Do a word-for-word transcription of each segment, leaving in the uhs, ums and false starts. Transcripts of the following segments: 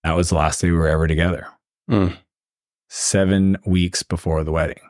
That was the last day we were ever together. Mm. Seven weeks before the wedding.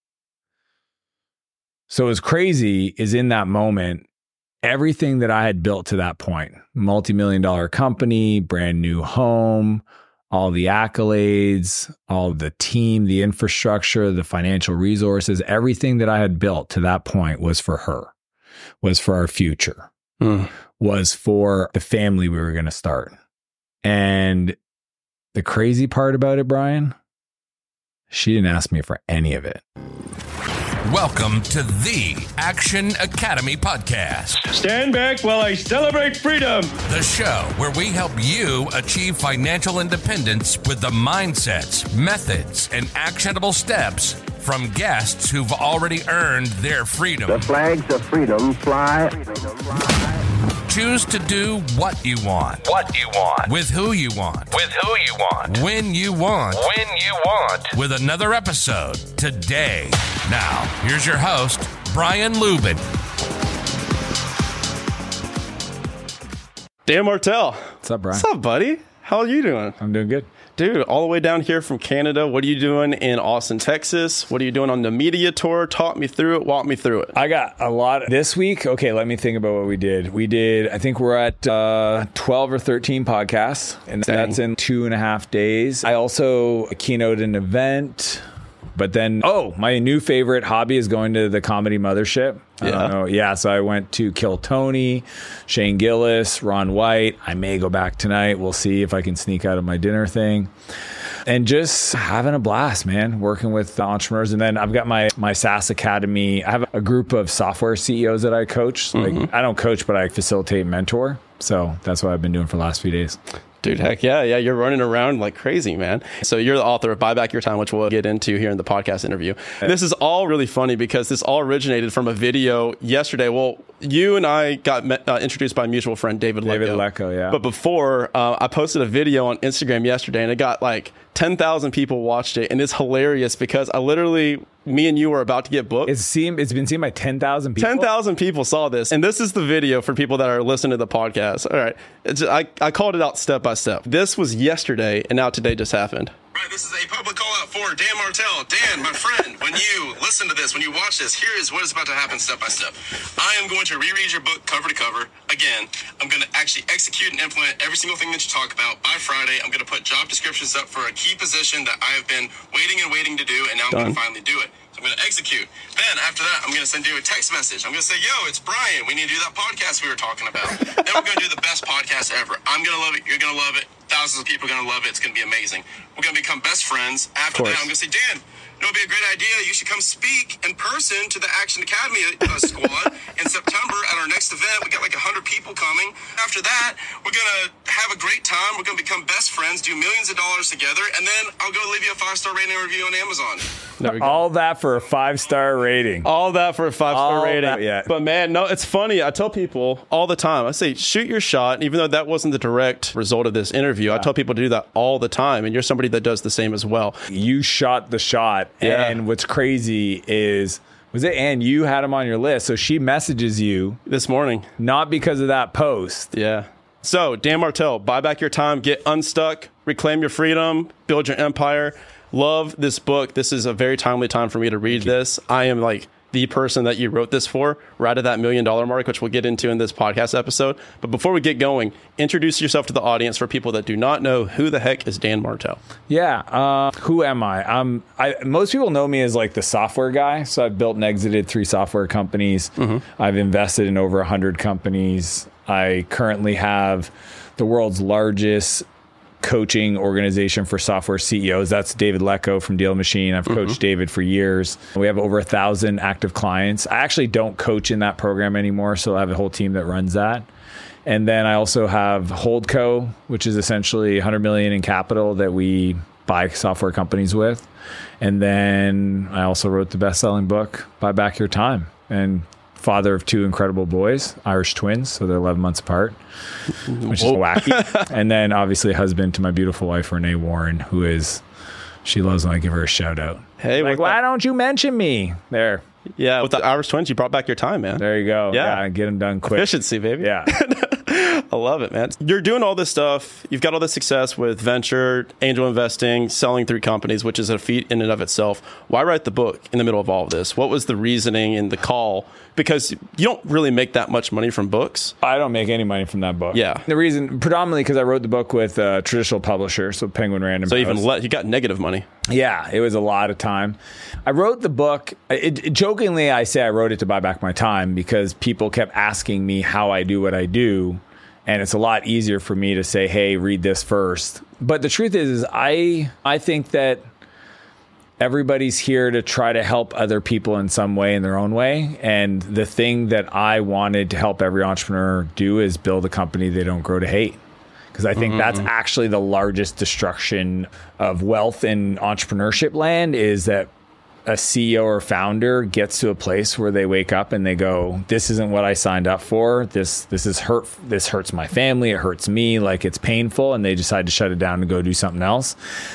So what's crazy is in that moment, everything that I had built to that point, multi-million dollar company, brand new home, all the accolades, all the team, the infrastructure, the financial resources, everything that I had built to that point was for her, was for our future, Mm. was for the family we were going to start. And the crazy part about it, Brian, she didn't ask me for any of it. Welcome to the Action Academy Podcast. Stand back while I celebrate freedom. The show where we help you achieve financial independence with the mindsets, methods, and actionable steps from guests who've already earned their freedom. The flags of freedom fly. Choose to do what you want. What you want. With who you want. With who you want. When you want. When you want. With another episode today. Now, here's your host, Brian Lubin. Dan Martell. What's up, Brian? What's up, buddy? How are you doing? I'm doing good. Dude, all the way down here from Canada. What are you doing in Austin, Texas? What are you doing on the media tour? Talk me through it. Walk me through it. I got a lot this week. Okay, let me think about what we did. We did, I think we're at uh, twelve or thirteen podcasts, and Dang. that's in two and a half days. I also keynoted an event. But then, oh, my new favorite hobby is going to the Comedy Mothership. I Yeah. don't know. Yeah, so I went to Kill Tony, Shane Gillis, Ron White. I may go back tonight. We'll see if I can sneak out of my dinner thing. And just having a blast, man, working with the entrepreneurs. And then I've got my my SaaS Academy. I have a group of software C E Os that I coach. So Mm-hmm. like, I don't coach, but I facilitate and mentor. So that's what I've been doing for the last few days. Dude, heck yeah. Yeah, you're running around like crazy, man. So you're the author of Buy Back Your Time, which we'll get into here in the podcast interview. This is all really funny because this all originated from a video yesterday. Well, you and I got met, uh, introduced by a mutual friend, David Lecco. David Lecco, yeah. But before, uh, I posted a video on Instagram yesterday and it got like ten thousand people watched it. And it's hilarious because I literally, me and you were about to get booked. It's seen. It's been seen by ten thousand people. ten thousand people saw this. And this is the video for people that are listening to the podcast. All right. It's, I, I called it out step by step. This was yesterday, and now today just happened. Right, this is a public call out for Dan Martell. Dan, my friend, when you listen to this, when you watch this, here is what is about to happen step by step. I am going to reread your book cover to cover. Again, I'm going to actually execute and implement every single thing that you talk about by Friday. I'm going to put job descriptions up for a key position that I have been waiting and waiting to do, and now I'm Done. going to finally do it. So I'm going to execute. Then after that, I'm going to send you a text message. I'm going to say, yo, it's Brian. We need to do that podcast we were talking about. Then we're going to do the best podcast ever. I'm going to love it. You're going to love it. Thousands of people are going to love it. It's going to be amazing. We're going to become best friends. After that, I'm going to say, Dan, it would be a great idea. You should come speak in person to the Action Academy uh, squad in September at our next event. We got like one hundred people coming. After that, we're going to have a great time. We're going to become best friends, do millions of dollars together, and then I'll go leave you a five-star rating and review on Amazon. There we go. All that for a five-star rating. All that for a five-star All rating. that, yeah. But man, no, it's funny. I tell people all the time, I say, shoot your shot. Even though that wasn't the direct result of this interview, I tell people to do that all the time. And you're somebody that does the same as well. You shot the shot. Yeah. And what's crazy is, was it Ann, you had him on your list. So she messages you, This morning. not because of that post. Yeah. So, Dan Martell, buy back your time, get unstuck, reclaim your freedom, build your empire. Love this book. This is a very timely time for me to read this. I am like the person that you wrote this for, right at that million dollar mark, which we'll get into in this podcast episode. But before we get going, introduce yourself to the audience for people that do not know who the heck is Dan Martell. Yeah. Uh, who am I? Um, I? Most people know me as like the software guy. So I've built and exited three software companies. Mm-hmm. I've invested in over one hundred companies. I currently have the world's largest coaching organization for software C E Os. That's David Lecco from Deal Machine. I've coached mm-hmm. David for years. We have over a thousand active clients. I actually don't coach in that program anymore, so I have a whole team that runs that. And then I also have Holdco, which is essentially one hundred million in capital that we buy software companies with. And then I also wrote the best-selling book, Buy Back Your Time, and father of two incredible boys, Irish twins, so they're eleven months apart, which is wacky. And then obviously husband to my beautiful wife, Renee Warren, who is, she loves when I give her a shout out. Hey, like, why don't you mention me? There. Yeah, with the Irish twins, you brought back your time, man. There you go. Yeah. Yeah, get them done quick. Efficiency, baby. Yeah. I love it, man. You're doing all this stuff. You've got all this success with venture, angel investing, selling through companies, which is a feat in and of itself. Why write the book in the middle of all of this? What was the reasoning and the call? Because you don't really make that much money from books. I don't make any money from that book. Yeah. The reason, predominantly because I wrote the book with a traditional publisher, so Penguin Random So House. even le- you got negative money. Yeah, it was a lot of time. I wrote the book, it, it, jokingly I say I wrote it to buy back my time because people kept asking me how I do what I do. And it's a lot easier for me to say, hey, read this first. But the truth is, is I I think that everybody's here to try to help other people in some way, in their own way. And the thing that I wanted to help every entrepreneur do is build a company they don't grow to hate. Because I think mm-hmm. that's actually the largest destruction of wealth in entrepreneurship land, is that a C E O or founder gets to a place where they wake up and they go, this isn't what I signed up for. This this is hurt. This hurts my family. It hurts me. Like, it's painful. And they decide to shut it down and go do something else.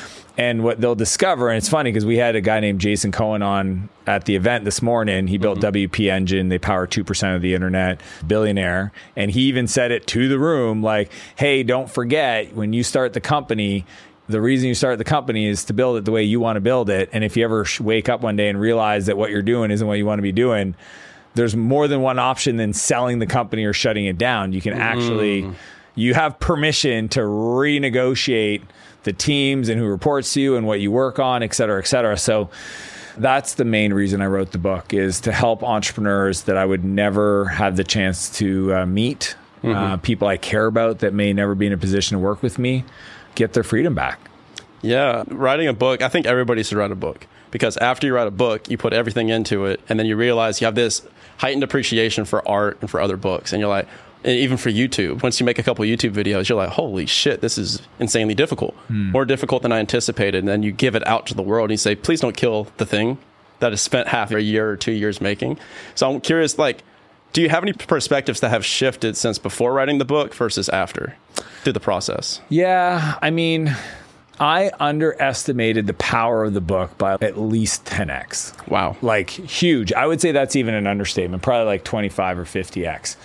And what they'll discover, and it's funny because we had a guy named Jason Cohen on at the event this morning. He built mm-hmm. W P Engine. They power two percent of the internet, billionaire. And he even said it to the room, like, hey, don't forget, when you start the company, the reason you start the company is to build it the way you want to build it. And if you ever wake up one day and realize that what you're doing isn't what you want to be doing, there's more than one option than selling the company or shutting it down. You can actually, mm. you have permission to renegotiate the teams and who reports to you and what you work on, et cetera, et cetera. So that's the main reason I wrote the book, is to help entrepreneurs that I would never have the chance to uh, meet, mm-hmm. uh, people I care about that may never be in a position to work with me, get their freedom back. Yeah. Writing a book, I think everybody should write a book, because after you write a book, you put everything into it, and then you realize you have this heightened appreciation for art and for other books. And you're like, and even for YouTube, once you make a couple of YouTube videos, you're like, holy shit, this is insanely difficult, hmm. more difficult than I anticipated. And then you give it out to the world and you say, please don't kill the thing that has spent half a year or two years making. So I'm curious, like, do you have any perspectives that have shifted since before writing the book versus after through the process? Yeah, I mean, I underestimated the power of the book by at least ten x. Wow. Like, huge. I would say that's even an understatement, probably like twenty-five or fifty x.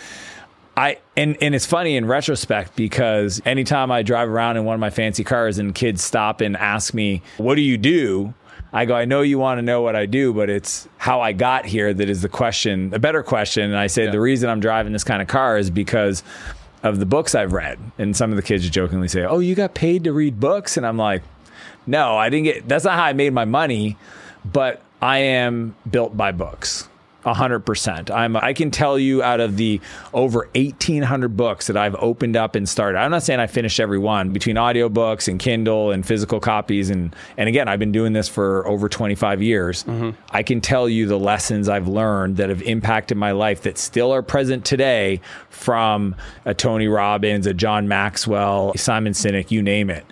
I, and, and it's funny in retrospect, because anytime I drive around in one of my fancy cars and kids stop and ask me, what do you do? I go, I know you want to know what I do, but it's how I got here that is the question, a better question. And I say, yeah. the reason I'm driving this kind of car is because of the books I've read. And some of the kids jokingly say, oh, you got paid to read books? And I'm like, no, I didn't get, that's not how I made my money, but I am built by books. A hundred percent. I'm, I can tell you, out of the over eighteen hundred books that I've opened up and started, I'm not saying I finished every one, between audiobooks and Kindle and physical copies. And, and again, I've been doing this for over twenty-five years. Mm-hmm. I can tell you the lessons I've learned that have impacted my life that still are present today, from a Tony Robbins, a John Maxwell, Simon Sinek, you name it.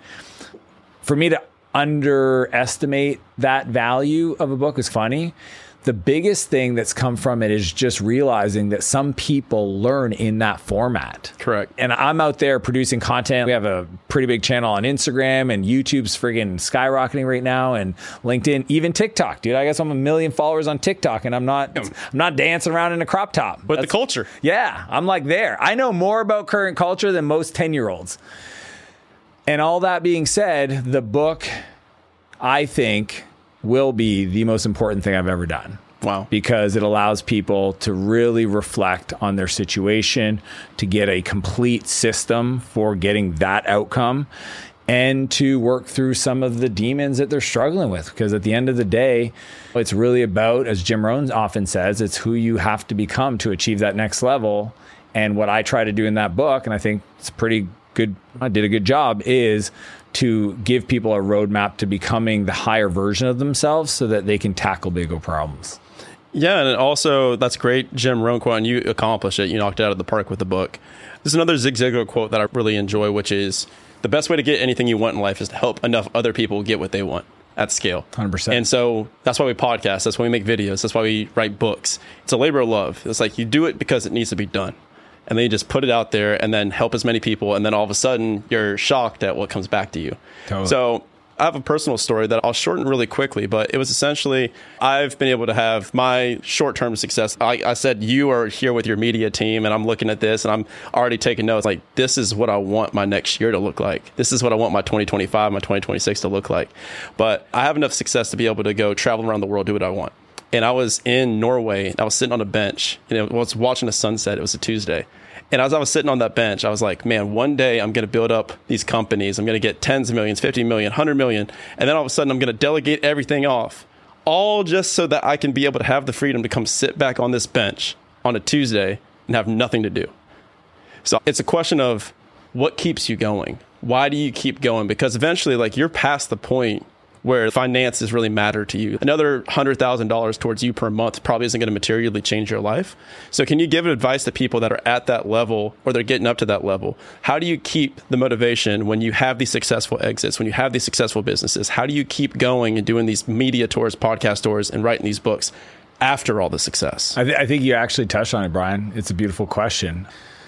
For me to underestimate that value of a book is funny. The biggest thing that's come from it is just realizing that some people learn in that format. Correct. And I'm out there producing content. We have a pretty big channel on Instagram, and YouTube's friggin' skyrocketing right now, and LinkedIn, even TikTok, dude. I guess I'm a million followers on TikTok, and I'm not I'm not dancing around in a crop top. With that's, the culture. Yeah, I'm like there. I know more about current culture than most ten-year-olds. And all that being said, the book, I think, will be the most important thing I've ever done. Wow. Because it allows people to really reflect on their situation, to get a complete system for getting that outcome, and to work through some of the demons that they're struggling with. Because at the end of the day, it's really about, as Jim Rohn often says, it's who you have to become to achieve that next level. And what I try to do in that book, and I think it's pretty good, I did a good job, is to give people a roadmap to becoming the higher version of themselves so that they can tackle bigger problems. Yeah, and also, that's great Jim Rohn quote, and you accomplished it. You knocked it out of the park with the book. There's another Zig Ziglar quote that I really enjoy, which is, the best way to get anything you want in life is to help enough other people get what they want at scale. one hundred percent. And so that's why we podcast. That's why we make videos. That's why we write books. It's a labor of love. It's like you do it because it needs to be done. And then you just put it out there and then help as many people. And then all of a sudden, you're shocked at what comes back to you. Totally. So I have a personal story that I'll shorten really quickly, but it was essentially, I've been able to have my short-term success. I, I said, you are here with your media team, and I'm looking at this, and I'm already taking notes. Like, this is what I want my next year to look like. This is what I want my twenty twenty-five, my twenty twenty-six to look like. But I have enough success to be able to go travel around the world, do what I want. And I was in Norway, and I was sitting on a bench, and I was watching the sunset. It was a Tuesday. And as I was sitting on that bench, I was like, man, one day I'm going to build up these companies. I'm going to get tens of millions, fifty million, one hundred million. And then all of a sudden, I'm going to delegate everything off, all just so that I can be able to have the freedom to come sit back on this bench on a Tuesday and have nothing to do. So it's a question of what keeps you going? Why do you keep going? Because eventually, like, you're past the point where finances really matter to you. Another one hundred thousand dollars towards you per month probably isn't going to materially change your life. So can you give advice to people that are at that level or they're getting up to that level? How do you keep the motivation when you have these successful exits, when you have these successful businesses? How do you keep going and doing these media tours, podcast tours, and writing these books after all the success? I, th- I think you actually touched on it, Brian. It's a beautiful question.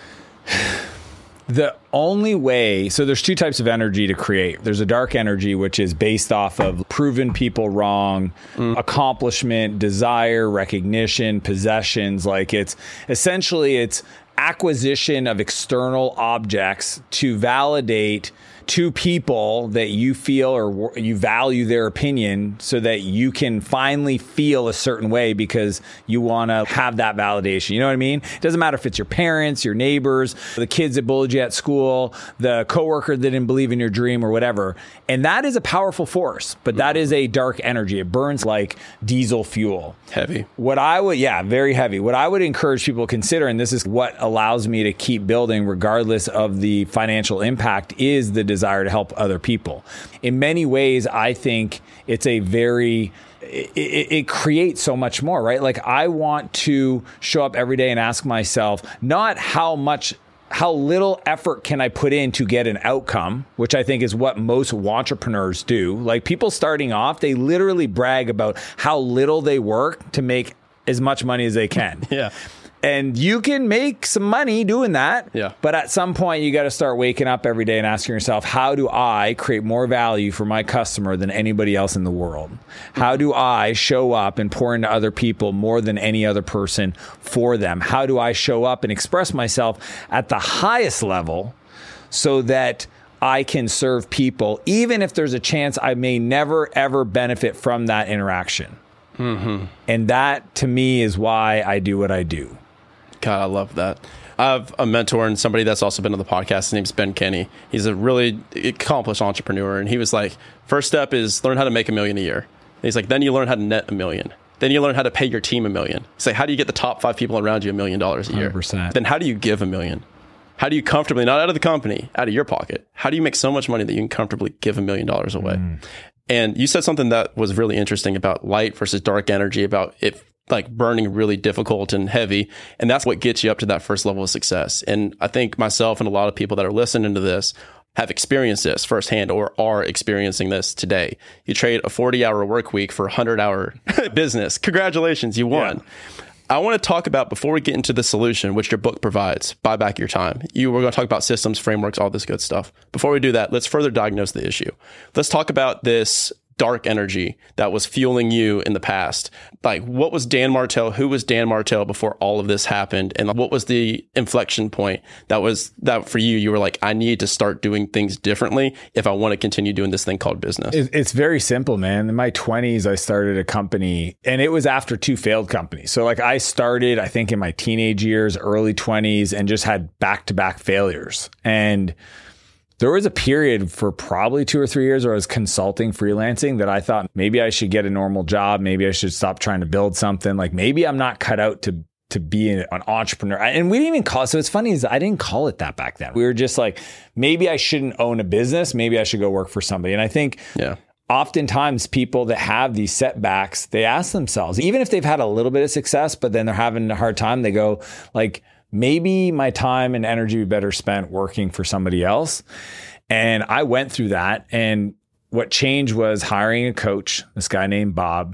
The only way, so there's two types of energy to create. There's a dark energy, which is based off of proving people wrong, mm. accomplishment, desire, recognition, possessions. Like it's essentially it's acquisition of external objects to validate to people that you feel or you value their opinion so that you can finally feel a certain way because you want to have that validation. You know what I mean? It doesn't matter if it's your parents, your neighbors, the kids that bullied you at school, the coworker that didn't believe in your dream or whatever. And that is a powerful force, but that is a dark energy. It burns like diesel fuel. Heavy. What I would, yeah, very heavy. What I would encourage people to consider, and this is what allows me to keep building regardless of the financial impact, is the desire to help other people. In many ways, I think it's a very, it, it, it creates so much more, right? Like I want to show up every day and ask myself, not how much how little effort can I put in to get an outcome, which I think is what most entrepreneurs do. Like people starting off, they literally brag about how little they work to make as much money as they can. Yeah. And you can make some money doing that. Yeah. But at some point, you got to start waking up every day and asking yourself, how do I create more value for my customer than anybody else in the world? How do I show up and pour into other people more than any other person for them? How do I show up and express myself at the highest level so that I can serve people, even if there's a chance I may never, ever benefit from that interaction? Mm-hmm. And that, to me, is why I do what I do. God, I love that. I have a mentor and somebody that's also been on the podcast. His name's Ben Kenny. He's a really accomplished entrepreneur. And he was like, first step is learn how to make a million a year. And he's like, then you learn how to net a million. Then you learn how to pay your team a million. Say, how do you get the top five people around you a million dollars a year? one hundred percent. Then how do you give a million? How do you comfortably, not out of the company, out of your pocket, how do you make so much money that you can comfortably give a million dollars away? Mm. And you said something that was really interesting about light versus dark energy, about it like burning really difficult and heavy. And that's what gets you up to that first level of success. And I think myself and a lot of people that are listening to this have experienced this firsthand or are experiencing this today. You trade a forty hour work week for a hundred hour business. Congratulations, you won. Yeah. I want to talk about, before we get into the solution, which your book provides, Buy Back Your Time. You were going to talk about systems, frameworks, all this good stuff. Before we do that, let's further diagnose the issue. Let's talk about this dark energy that was fueling you in the past. Like, what was Dan Martell? Who was Dan Martell before all of this happened? And what was the inflection point that was that for you? You were like, I need to start doing things differently if I want to continue doing this thing called business. It's very simple, man. In my twenties, I started a company, and it was after two failed companies. So like I started, I think in my teenage years, early twenties, and just had back-to-back failures. And there was a period for probably two or three years where I was consulting, freelancing, that I thought maybe I should get a normal job. Maybe I should stop trying to build something. Like maybe I'm not cut out to to be an entrepreneur. And we didn't even call it. So it's funny is I didn't call it that back then. We were just like, maybe I shouldn't own a business. Maybe I should go work for somebody. And I think yeah. oftentimes people that have these setbacks, they ask themselves, even if they've had a little bit of success, but then they're having a hard time, they go like, maybe my time and energy would be better spent working for somebody else. And I went through that. And what changed was hiring a coach, this guy named Bob.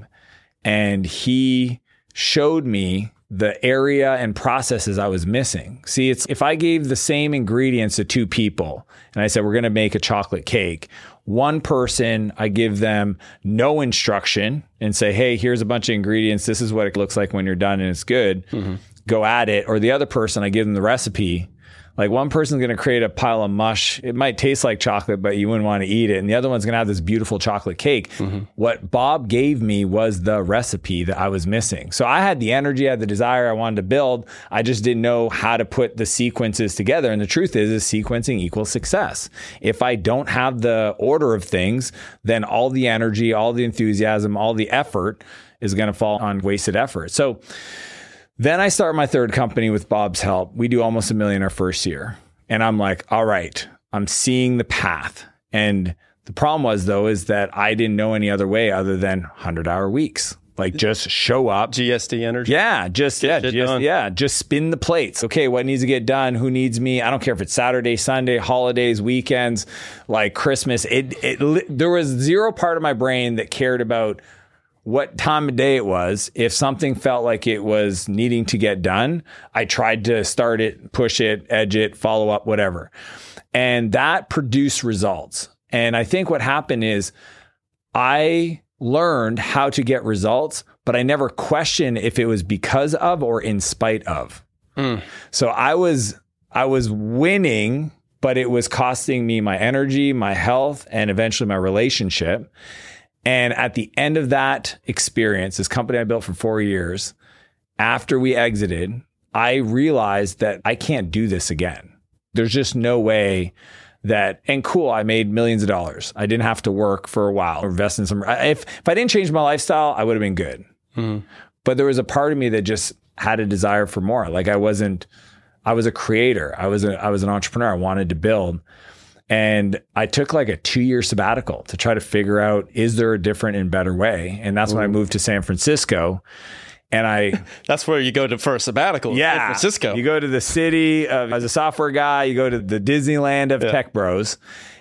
And he showed me the area and processes I was missing. See, it's if I gave the same ingredients to two people and I said, we're going to make a chocolate cake, One person, I give them no instruction and say, hey, here's a bunch of ingredients. This is what it looks like when you're done and it's good. Mm-hmm. Go at it. Or the other person, I give them the recipe. Like one person's going to create a pile of mush. It might taste like chocolate, but you wouldn't want to eat it. And the other one's going to have this beautiful chocolate cake. Mm-hmm. What Bob gave me was the recipe that I was missing. So I had the energy, I had the desire, I wanted to build. I just didn't know how to put the sequences together. And the truth is, is sequencing equals success. If I don't have the order of things, then all the energy, all the enthusiasm, all the effort is going to fall on wasted effort. So then I start my third company with Bob's help. We do almost a million our first year. And I'm like, all right, I'm seeing the path. And the problem was, though, is that I didn't know any other way other than one hundred hour weeks. Like just show up. G S D energy. Yeah, just yeah, just, done. yeah, just spin the plates. Okay, what needs to get done? Who needs me? I don't care if it's Saturday, Sunday, holidays, weekends, like Christmas. It it there was zero part of my brain that cared about what time of day it was. If something felt like it was needing to get done, I tried to start it, push it, edge it, follow up, whatever. And that produced results. And I think what happened is I learned how to get results, but I never questioned if it was because of or in spite of. Mm. So I was, I was winning, but it was costing me my energy, my health, and eventually my relationship. And at the end of that experience, this company I built for four years, after we exited, I realized that I can't do this again. There's just no way that, and cool, I made millions of dollars. I didn't have to work for a while or invest in some, if, if I didn't change my lifestyle, I would have been good. Mm. But there was a part of me that just had a desire for more. Like I wasn't, I was a creator. I was a, I was an entrepreneur. I wanted to build. And I took like a two year sabbatical to try to figure out, is there a different and better way? And that's Ooh. when I moved to San Francisco. And I, that's where you go to for a sabbatical. Yeah. San Francisco. You go to the city of, as a software guy, you go to the Disneyland of yeah. tech bros.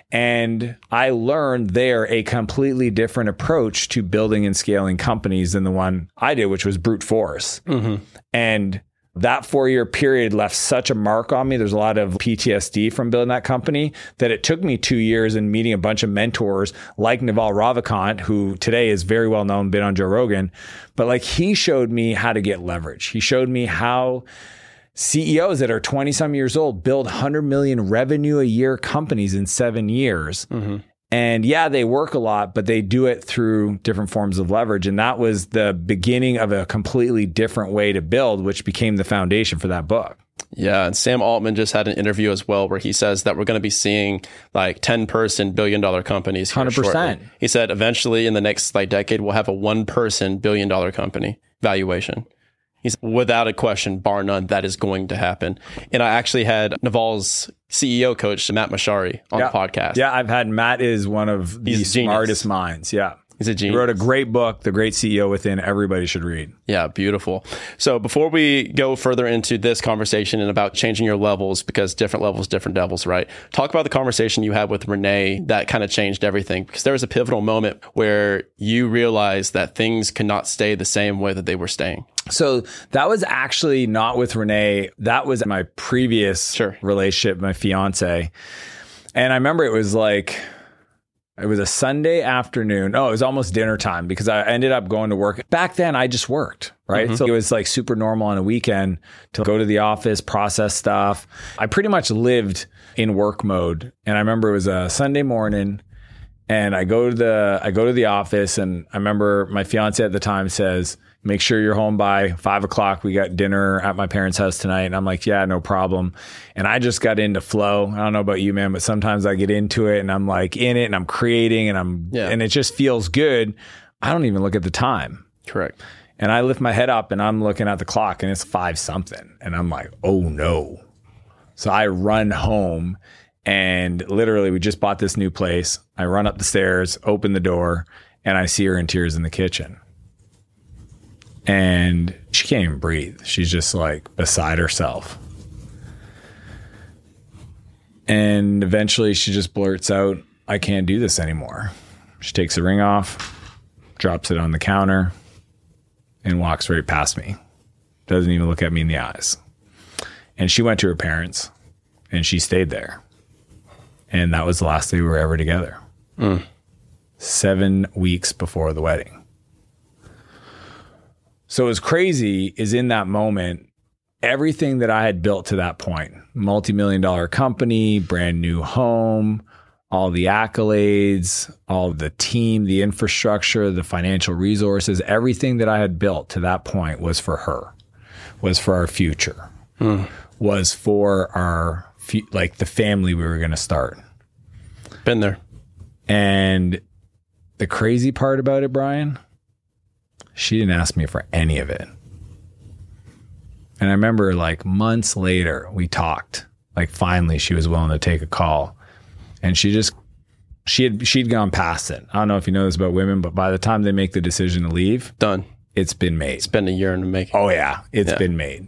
And I learned there a completely different approach to building and scaling companies than the one I did, which was brute force. Mm-hmm. And that four-year period left such a mark on me. There's a lot of P T S D from building that company that it took me two years and meeting a bunch of mentors like Naval Ravikant, who today is very well known, been on Joe Rogan. But like he showed me how to get leverage. He showed me how C E Os that are twenty some years old build one hundred million revenue a year companies in seven years. Mm-hmm. And yeah, they work a lot, but they do it through different forms of leverage. And that was the beginning of a completely different way to build, which became the foundation for that book. Yeah. And Sam Altman just had an interview as well, where he says that we're going to be seeing like ten person billion dollar companies. Here one hundred percent. Shortly. He said eventually in the next like decade, we'll have a one person billion dollar company valuation. He's without a question, bar none, that is going to happen. And I actually had Naval's C E O coach, Matt Mashari, on yeah. the podcast. Yeah, I've had Matt is one of the He's smartest minds. Yeah. He's a genius. He wrote a great book, The Great C E O Within. Everybody should read. Yeah, beautiful. So before we go further into this conversation and about changing your levels, because different levels, different devils, right? Talk about the conversation you had with Renee that kind of changed everything, because there was a pivotal moment where you realized that things could not stay the same way that they were staying. So that was actually not with Renee. That was my previous sure. relationship, my fiance. And I remember it was like, it was a Sunday afternoon. Oh, it was almost dinner time because I ended up going to work. Back then, I just worked, right? Mm-hmm. So it was like super normal on a weekend to go to the office, process stuff. I pretty much lived in work mode. And I remember it was a Sunday morning and I go to the, I go to the office, and I remember my fiance at the time says, make sure you're home by five o'clock. We got dinner at my parents' house tonight. And I'm like, yeah, no problem. And I just got into flow. I don't know about you, man, but sometimes I get into it and I'm like in it and I'm creating and I'm, yeah. and it just feels good. I don't even look at the time. Correct. And I lift my head up and I'm looking at the clock and it's five something. And I'm like, oh no. So I run home and literally we just bought this new place. I run up the stairs, open the door, and I see her in tears in the kitchen. And she can't even breathe. She's just like beside herself. And eventually she just blurts out, I can't do this anymore. She takes the ring off, drops it on the counter, and walks right past me. Doesn't even look at me in the eyes. And she went to her parents and she stayed there. And that was the last day we were ever together. Mm. Seven weeks before the wedding. So what was crazy is in that moment, everything that I had built to that point, multi-million dollar company, brand new home, all the accolades, all the team, the infrastructure, the financial resources, everything that I had built to that point was for her, was for our future, mm. was for our, like the family we were going to start. Been there. And the crazy part about it, Brian, she didn't ask me for any of it. And I remember like months later, we talked, like finally she was willing to take a call. And she just, she had, she'd gone past it. I don't know if you know this about women, but by the time they make the decision to leave, done. It's been made. It's been a year in the making. Oh yeah, it's yeah. been made.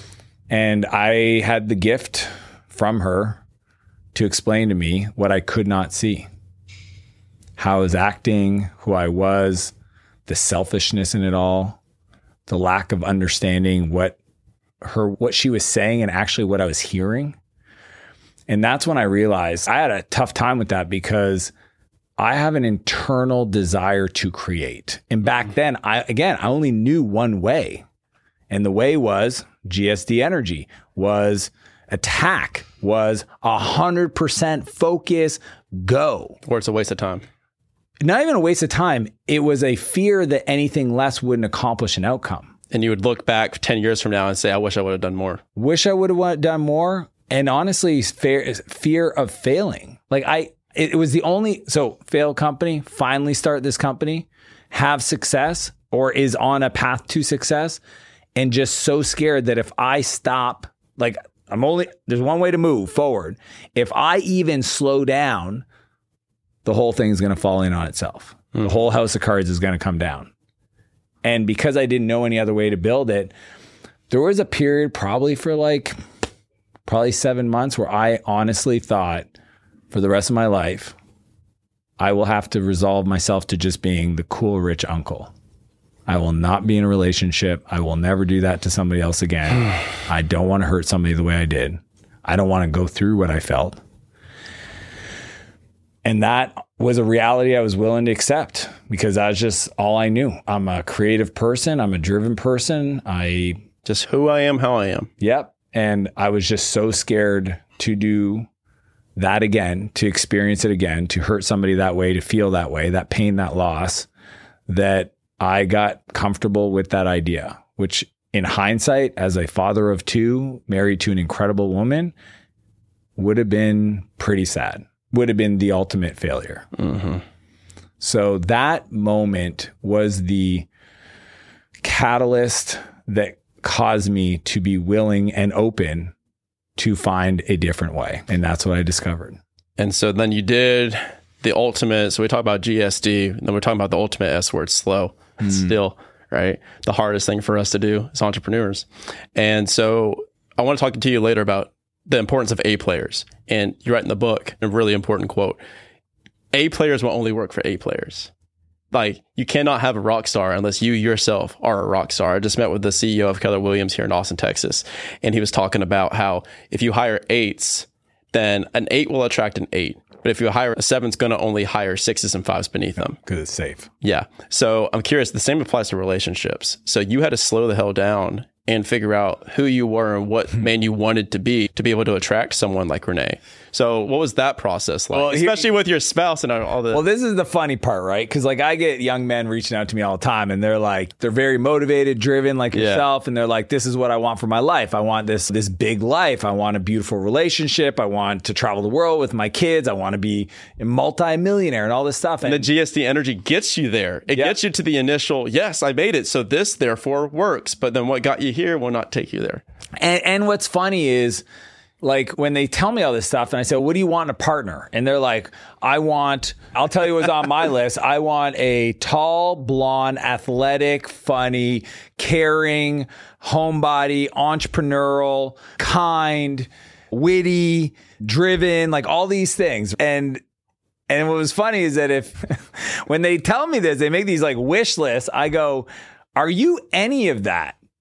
And I had the gift from her to explain to me what I could not see. How I was acting, who I was, the selfishness in it all, the lack of understanding what her, what she was saying and actually what I was hearing. And that's when I realized I had a tough time with that because I have an internal desire to create. And back then, I again, I only knew one way. And the way was G S D energy, was attack, was one hundred percent focus, go. Or it's a waste of time. Not even a waste of time. It was a fear that anything less wouldn't accomplish an outcome. And you would look back ten years from now and say, I wish I would have done more. Wish I would have done more. And honestly, fear, fear of failing. Like I, it was the only, so fail company, finally start this company, have success or is on a path to success. And just so scared that if I stop, like I'm only, there's one way to move forward. If I even slow down, the whole thing's going to fall in on itself. Mm. The whole house of cards is going to come down. And because I didn't know any other way to build it, there was a period probably for like, probably seven months where I honestly thought for the rest of my life, I will have to resolve myself to just being the cool, rich uncle. I will not be in a relationship. I will never do that to somebody else again. I don't want to hurt somebody the way I did. I don't want to go through what I felt. And that was a reality I was willing to accept because that's just all I knew. I'm a creative person. I'm a driven person. I just who I am, how I am. Yep. And I was just so scared to do that again, to experience it again, to hurt somebody that way, to feel that way, that pain, that loss, that I got comfortable with that idea, which in hindsight, as a father of two, married to an incredible woman, would have been pretty sad, would have been the ultimate failure. Mm-hmm. So that moment was the catalyst that caused me to be willing and open to find a different way. And that's what I discovered. And so then you did the ultimate. So we talk about G S D, and then we're talking about the ultimate S word, slow. Mm. Still, right? The hardest thing for us to do as entrepreneurs. And so I want to talk to you later about the importance of A players. And you write in the book a really important quote. A players will only work for A players. Like, you cannot have a rock star unless you yourself are a rock star. I just met with the C E O of Keller Williams here in Austin, Texas, and he was talking about how if you hire eights, then an eight will attract an eight. But if you hire a seven, it's going to only hire sixes and fives beneath them. Because it's safe. Yeah. So I'm curious, the same applies to relationships. So you had to slow the hell down and figure out who you were and what man you wanted to be to be able to attract someone like Renee. So what was that process like? Well, especially here, with your spouse and all the... Well, this is the funny part, right? Because like I get young men reaching out to me all the time and they're like, they're very motivated, driven like yeah. yourself. And they're like, this is what I want for my life. I want this, this big life. I want a beautiful relationship. I want to travel the world with my kids. I want to be a multi-millionaire and all this stuff. And, and the G S D energy gets you there. It yep. gets you to the initial, yes, I made it. So this therefore works. But then what got you here will not take you there. And, and what's funny is, like when they tell me all this stuff and I say, what do you want in a partner? And they're like, I want, I'll tell you what's on my list. I want a tall, blonde, athletic, funny, caring, homebody, entrepreneurial, kind, witty, driven, like all these things. And and what was funny is that if, when they tell me this, they make these like wish lists. I go, are you any of that?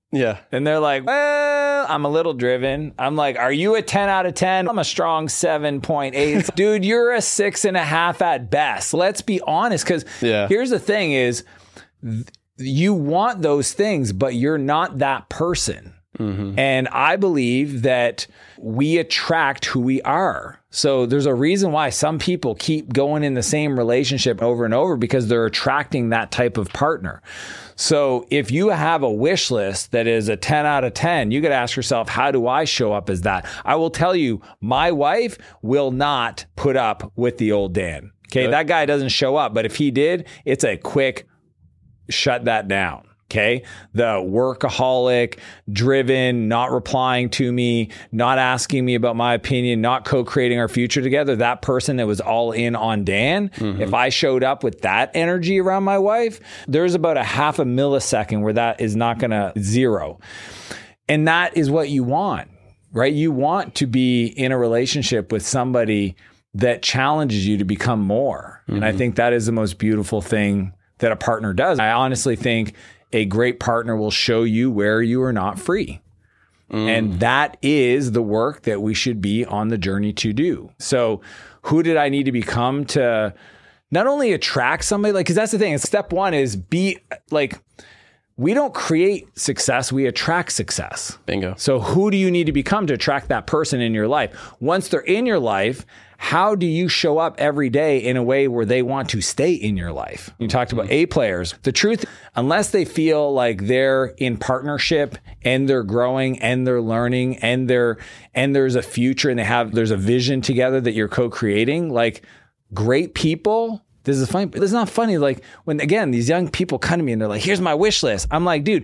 Yeah. And they're like, well, I'm a little driven. I'm like, are you a ten out of ten? I'm a strong seven point eight. Dude, you're a six and a half at best. Let's be honest. Because yeah. here's the thing is th- you want those things, but you're not that person. Mm-hmm. And I believe that we attract who we are. So there's a reason why some people keep going in the same relationship over and over, because they're attracting that type of partner. So if you have a wish list that is a ten out of ten, you got to ask yourself, how do I show up as that? I will tell you, my wife will not put up with the old Dan. Okay. Good. That guy doesn't show up, but if he did, it's a quick shut that down. Okay. The workaholic, driven, not replying to me, not asking me about my opinion, not co-creating our future together. That person that was all in on Dan. Mm-hmm. If I showed up with that energy around my wife, there's about a half a millisecond where that is not going to zero. And that is what you want, right? You want to be in a relationship with somebody that challenges you to become more. Mm-hmm. And I think that is the most beautiful thing that a partner does. I honestly think a great partner will show you where you are not free. Mm. And that is the work that we should be on the journey to do. So who did I need to become to not only attract somebody, like, because that's the thing. Step one is be like, we don't create success, we attract success. Bingo. So who do you need to become to attract that person in your life? Once they're in your life, how do you show up every day in a way where they want to stay in your life? You talked about A players. The truth, unless they feel like they're in partnership and they're growing and they're learning and they're and there's a future and they have there's a vision together that you're co-creating, like great people. This is funny. This is not funny. Like when, again, these young people come to me and they're like, here's my wish list. I'm like, dude,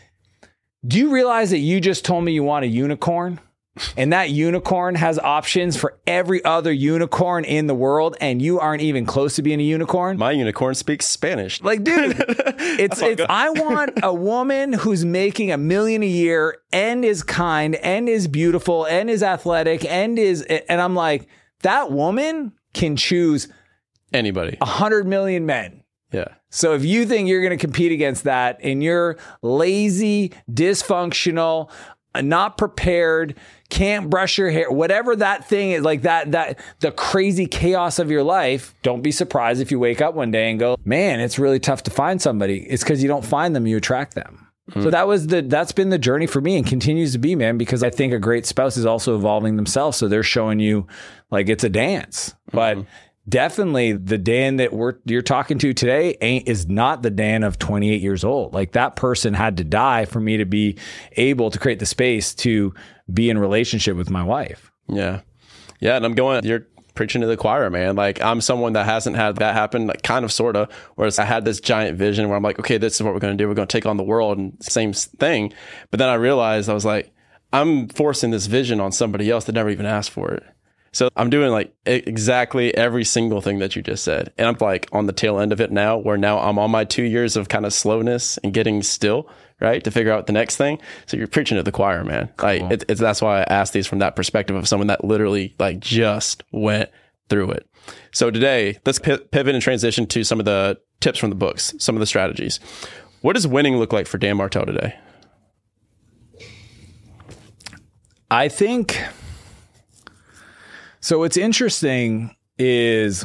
do you realize that you just told me you want a unicorn? And that unicorn has options for every other unicorn in the world, and you aren't even close to being a unicorn? My unicorn speaks Spanish. Like, dude, it's, it's I want a woman who's making a million a year and is kind and is beautiful and is athletic and is, and I'm like, that woman can choose anybody, a hundred million men. Yeah. So if you think you're going to compete against that and you're lazy, dysfunctional, not prepared, can't brush your hair, whatever that thing is, like that, that the crazy chaos of your life, don't be surprised if you wake up one day and go, man, it's really tough to find somebody. It's because you don't find them, you attract them. Mm-hmm. So that was the, that's been the journey for me and continues to be, man, because I think a great spouse is also evolving themselves. So they're showing you like it's a dance, but mm-hmm. definitely the Dan that we're you're talking to today ain't is not the Dan of twenty-eight years old. Like that person had to die for me to be able to create the space to be in relationship with my wife. Yeah. Yeah. And I'm going, you're preaching to the choir, man. Like I'm someone that hasn't had that happen, like kind of, sort of, whereas I had this giant vision where I'm like, okay, this is what we're going to do. We're going to take on the world and same thing. But then I realized I was like, I'm forcing this vision on somebody else that never even asked for it. So I'm doing like exactly every single thing that you just said. And I'm like on the tail end of it now, where now I'm on my two years of kind of slowness and getting still, right? To figure out the next thing. So you're preaching to the choir, man. Cool. Like it, it's, that's why I asked these from that perspective of someone that literally like just went through it. So today, let's p- pivot and transition to some of the tips from the books, some of the strategies. What does winning look like for Dan Martell today? I think... So what's interesting is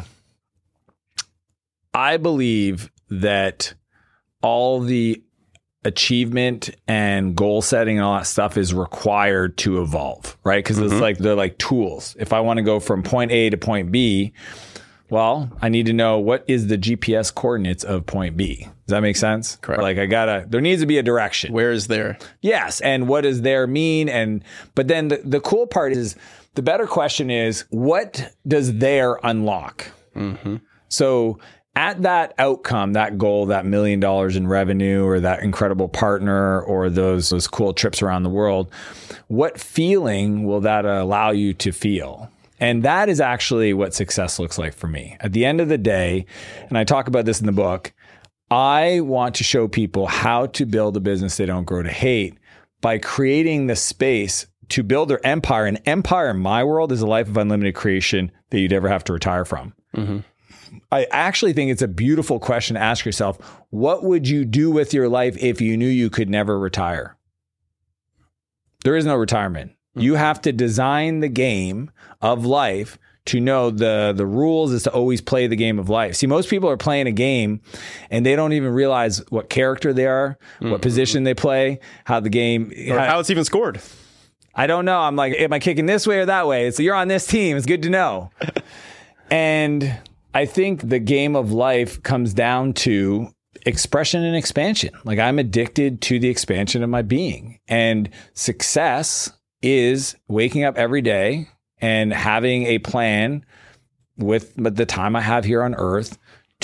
I believe that all the achievement and goal setting and all that stuff is required to evolve, right? Because mm-hmm. it's like they're like tools. If I want to go from point A to point B, well, I need to know what is the G P S coordinates of point B. Does that make sense? Correct. Like I gotta, there needs to be a direction. Where is there? Yes. And what does there mean? And, but then the, the cool part is, the better question is, what does there unlock? Mm-hmm. So at that outcome, that goal, that million dollars in revenue or that incredible partner or those, those cool trips around the world, what feeling will that allow you to feel? And that is actually what success looks like for me. At the end of the day, and I talk about this in the book, I want to show people how to build a business they don't grow to hate by creating the space to build their empire. An empire in my world is a life of unlimited creation that you'd ever have to retire from. Mm-hmm. I actually think it's a beautiful question to ask yourself. What would you do with your life if you knew you could never retire? There is no retirement. Mm-hmm. You have to design the game of life to know the the rules is to always play the game of life. See, most people are playing a game and they don't even realize what character they are, mm-hmm. what position they play, how the game... Or how, how it's even scored. I don't know. I'm like, am I kicking this way or that way? So you're on this team. It's good to know. And I think the game of life comes down to expression and expansion. Like I'm addicted to the expansion of my being. And success is waking up every day and having a plan with the time I have here on earth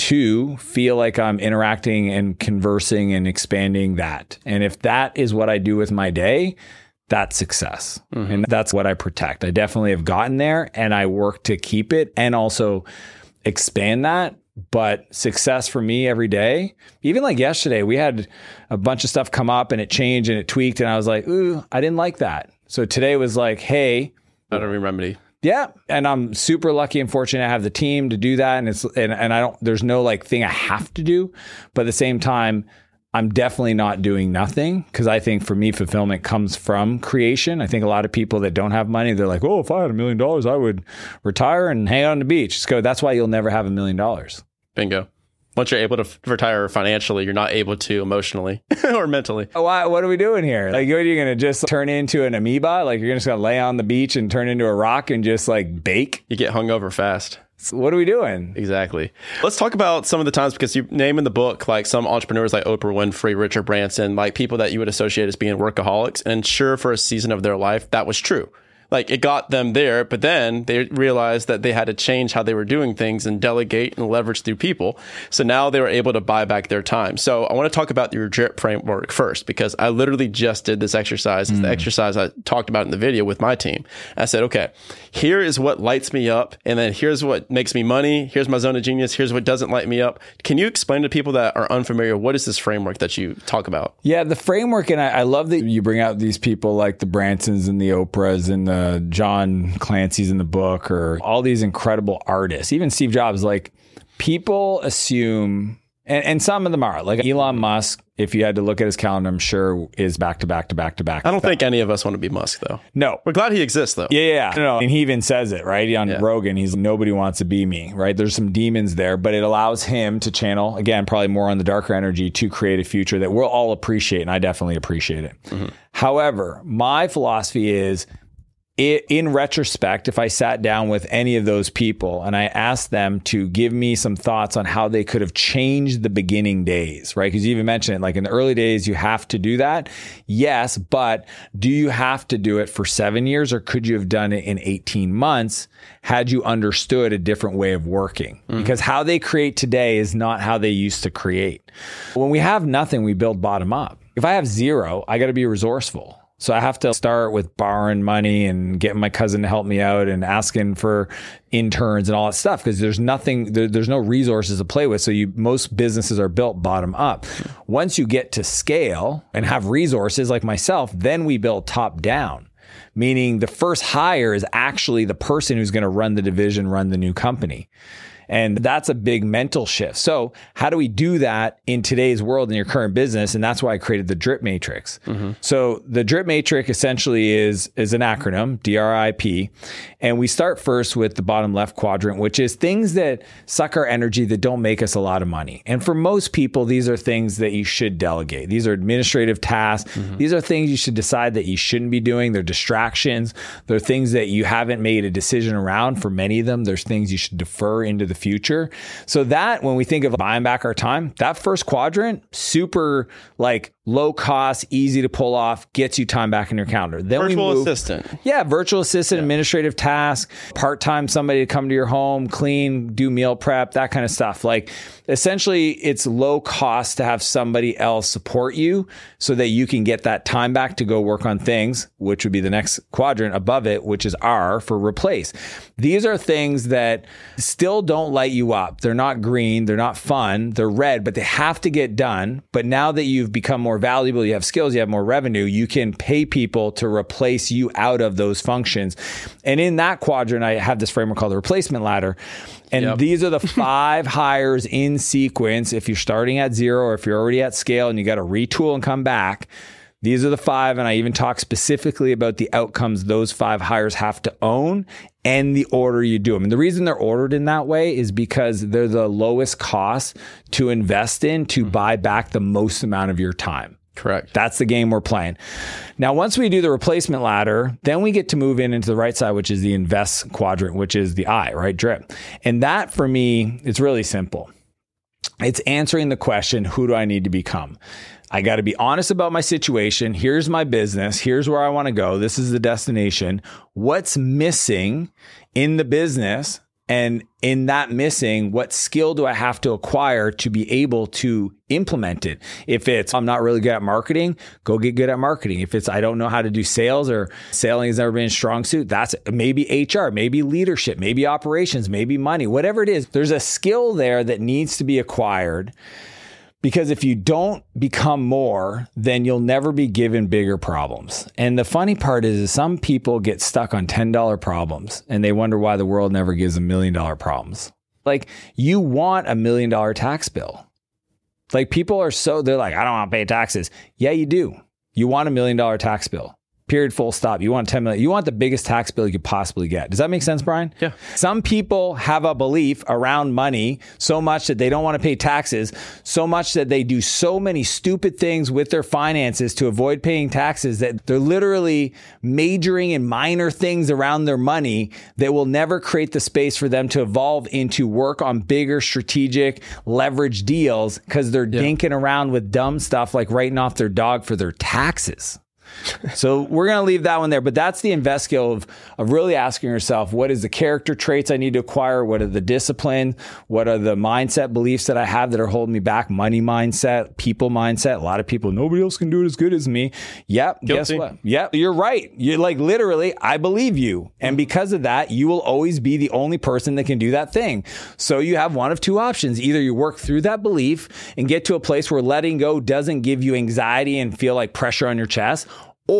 to feel like I'm interacting and conversing and expanding that. And if that is what I do with my day, that's success. Mm-hmm. And that's what I protect. I definitely have gotten there and I work to keep it and also expand that. But success for me every day, even like yesterday, we had a bunch of stuff come up and it changed and it tweaked. And I was like, ooh, I didn't like that. So today was like, hey, I don't remember. Yeah. And I'm super lucky and fortunate to have the team to do that. And it's, and, and I don't, there's no like thing I have to do, but at the same time, I'm definitely not doing nothing because I think for me, fulfillment comes from creation. I think a lot of people that don't have money, they're like, oh, if I had a million dollars, I would retire and hang out on the beach. Just go. That's why you'll never have a million dollars. Bingo. Once you're able to f- retire financially, you're not able to emotionally or mentally. Oh, why, what are we doing here? Like, what are you going to just turn into an amoeba? Like, you're just going to lay on the beach and turn into a rock and just like bake? You get hungover fast. So what are we doing? Exactly. Let's talk about some of the times, because you name in the book like some entrepreneurs like Oprah Winfrey, Richard Branson, like people that you would associate as being workaholics. And sure, for a season of their life, that was true. Like it got them there, but then they realized that they had to change how they were doing things and delegate and leverage through people. So now they were able to buy back their time. So I want to talk about your DRIP framework first, because I literally just did this exercise. It's mm. the exercise I talked about in the video with my team. I said, okay, here is what lights me up. And then here's what makes me money. Here's my zone of genius. Here's what doesn't light me up. Can you explain to people that are unfamiliar, what is this framework that you talk about? Yeah, the framework. And I, I love that you bring out these people like the Bransons and the Oprahs and the Uh, John Clancy's in the book, or all these incredible artists, even Steve Jobs. Like people assume, and, and some of them are like Elon Musk. If you had to look at his calendar, I'm sure is back to back to back to back. I don't think any of us want to be Musk though. No, we're glad he exists though. Yeah, yeah. No, no. And he even says it right on yeah. Rogan. He's nobody wants to be me. Right? There's some demons there, but it allows him to channel again, probably more on the darker energy to create a future that we'll all appreciate, and I definitely appreciate it. Mm-hmm. However, my philosophy is, in retrospect, if I sat down with any of those people and I asked them to give me some thoughts on how they could have changed the beginning days, right? Because you even mentioned it, like in the early days, you have to do that. Yes, but do you have to do it for seven years or could you have done it in eighteen months had you understood a different way of working? Mm-hmm. Because how they create today is not how they used to create. When we have nothing, we build bottom up. If I have zero, I got to be resourceful. So I have to start with borrowing money and getting my cousin to help me out and asking for interns and all that stuff, because there's nothing, there, there's no resources to play with. So you, most businesses are built bottom up. Once you get to scale and have resources like myself, then we build top down, meaning the first hire is actually the person who's going to run the division, run the new company. And that's a big mental shift. So how do we do that in today's world in your current business? And that's why I created the DRIP Matrix. Mm-hmm. So the DRIP Matrix essentially is, is an acronym, D R I P. And we start first with the bottom left quadrant, which is things that suck our energy that don't make us a lot of money. And for most people, these are things that you should delegate. These are administrative tasks. Mm-hmm. These are things you should decide that you shouldn't be doing. They're distractions. They're things that you haven't made a decision around. For many of them, there's things you should defer into the future. So that when we think of buying back our time, that first quadrant, super like low cost, easy to pull off, gets you time back in your calendar. Then virtual we move, assistant. Yeah, virtual assistant, yeah. administrative task, part-time somebody to come to your home, clean, do meal prep, that kind of stuff. Like essentially it's low cost to have somebody else support you so that you can get that time back to go work on things, which would be the next quadrant above it, which is R for replace. These are things that still don't light you up. They're not green. They're not fun. They're red, but they have to get done. But now that you've become more valuable, you have skills, you have more revenue, you can pay people to replace you out of those functions. And in that quadrant, I have this framework called the replacement ladder. And yep. these are the five hires in sequence. If you're starting at zero or if you're already at scale and you got to retool and come back, These are the five. And I even talk specifically about the outcomes those five hires have to own and the order you do them. And the reason they're ordered in that way is because they're the lowest cost to invest in to buy back the most amount of your time. Correct. That's the game we're playing. Now, once we do the replacement ladder, then we get to move in into the right side, which is the invest quadrant, which is the I, right? Drip. And that for me, it's really simple. It's answering the question, who do I need to become? I got to be honest about my situation. Here's my business. Here's where I want to go. This is the destination. What's missing in the business? And in that missing, what skill do I have to acquire to be able to implement it? If it's, I'm not really good at marketing, go get good at marketing. If it's, I don't know how to do sales or selling has never been a strong suit, that's maybe H R, maybe leadership, maybe operations, maybe money, whatever it is. There's a skill there that needs to be acquired. Because if you don't become more, then you'll never be given bigger problems. And the funny part is, is some people get stuck on ten dollar problems and they wonder why the world never gives them million dollar problems. Like, you want a million dollar tax bill. Like, people are so, they're like, I don't want to pay taxes. Yeah, you do. You want a million dollar tax bill. Period, full stop. You want ten million. You want the biggest tax bill you could possibly get. Does that make sense, Brian? Yeah. Some people have a belief around money so much that they don't want to pay taxes, so much that they do so many stupid things with their finances to avoid paying taxes that they're literally majoring in minor things around their money that will never create the space for them to evolve into work on bigger strategic leverage deals because they're yeah. dinking around with dumb stuff like writing off their dog for their taxes. So we're going to leave that one there. But that's the invest skill of, of really asking yourself, what is the character traits I need to acquire? What are the discipline? What are the mindset beliefs that I have that are holding me back? Money mindset, people mindset. A lot of people, nobody else can do it as good as me. Yep. Guilty. Guess what? Yep. You're right. You're like, literally, I believe you. And because of that, you will always be the only person that can do that thing. So you have one of two options. Either you work through that belief and get to a place where letting go doesn't give you anxiety and feel like pressure on your chest,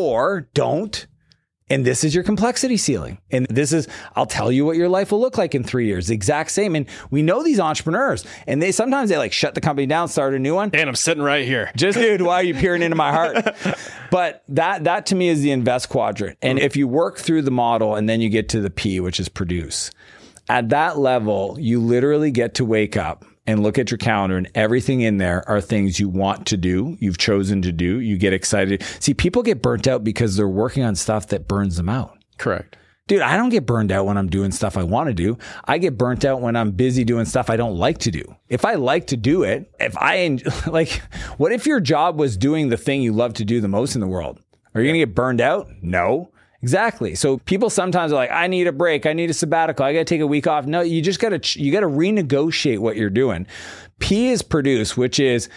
or don't. And this is your complexity ceiling. And this is, I'll tell you what your life will look like in three years. The exact same. And we know these entrepreneurs, and they sometimes they like shut the company down, start a new one. And I'm sitting right here. Just, dude, why are you peering into my heart? But that, that to me is the invest quadrant. And if you work through the model and then you get to the P, which is produce, at that level, you literally get to wake up and look at your calendar, and everything in there are things you want to do, you've chosen to do, you get excited. See, people get burnt out because they're working on stuff that burns them out. Correct. Dude, I don't get burned out when I'm doing stuff I want to do. I get burnt out when I'm busy doing stuff I don't like to do. If I like to do it, if I, like, what if your job was doing the thing you love to do the most in the world? Are you going to get burned out? No. Exactly. So people sometimes are like, I need a break. I need a sabbatical. I got to take a week off. No, you just got to, you got to renegotiate what you're doing. P is produce, which is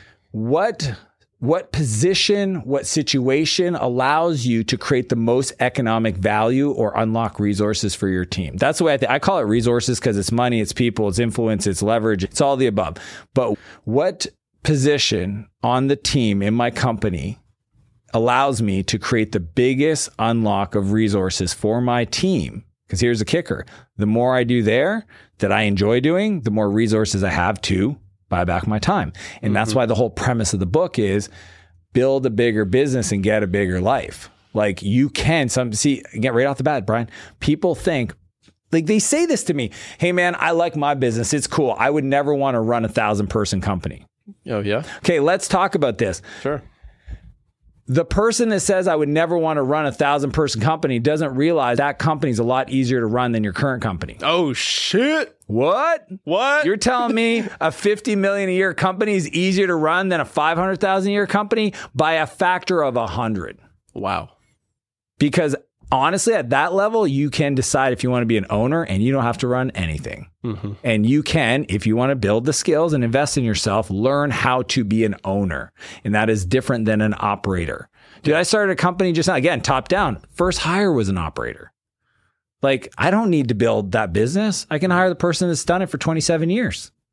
what, what position, what situation allows you to create the most economic value or unlock resources for your team. That's the way I think. I call it resources because it's money, it's people, it's influence, it's leverage. It's all the above. But what position on the team in my company allows me to create the biggest unlock of resources for my team? Because here's the kicker. The more I do there that I enjoy doing, the more resources I have to buy back my time. And mm-hmm. that's why the whole premise of the book is build a bigger business and get a bigger life. Like, you can, some see, get right off the bat, Brian, people think, like, they say this to me, hey man, I like my business. It's cool. I would never want to run a thousand person company. Oh yeah. Okay. Let's talk about this. Sure. The person that says I would never want to run a thousand person company doesn't realize that company's a lot easier to run than your current company. Oh shit. What? What? You're telling me a fifty million a year company is easier to run than a five hundred thousand a year company by a factor of a hundred? Wow. Because honestly, at that level, you can decide if you want to be an owner and you don't have to run anything. Mm-hmm. And you can, if you want to build the skills and invest in yourself, learn how to be an owner. And that is different than an operator. Dude, I started a company just now, again, top down. First hire was an operator. Like, I don't need to build that business. I can hire the person that's done it for twenty-seven years.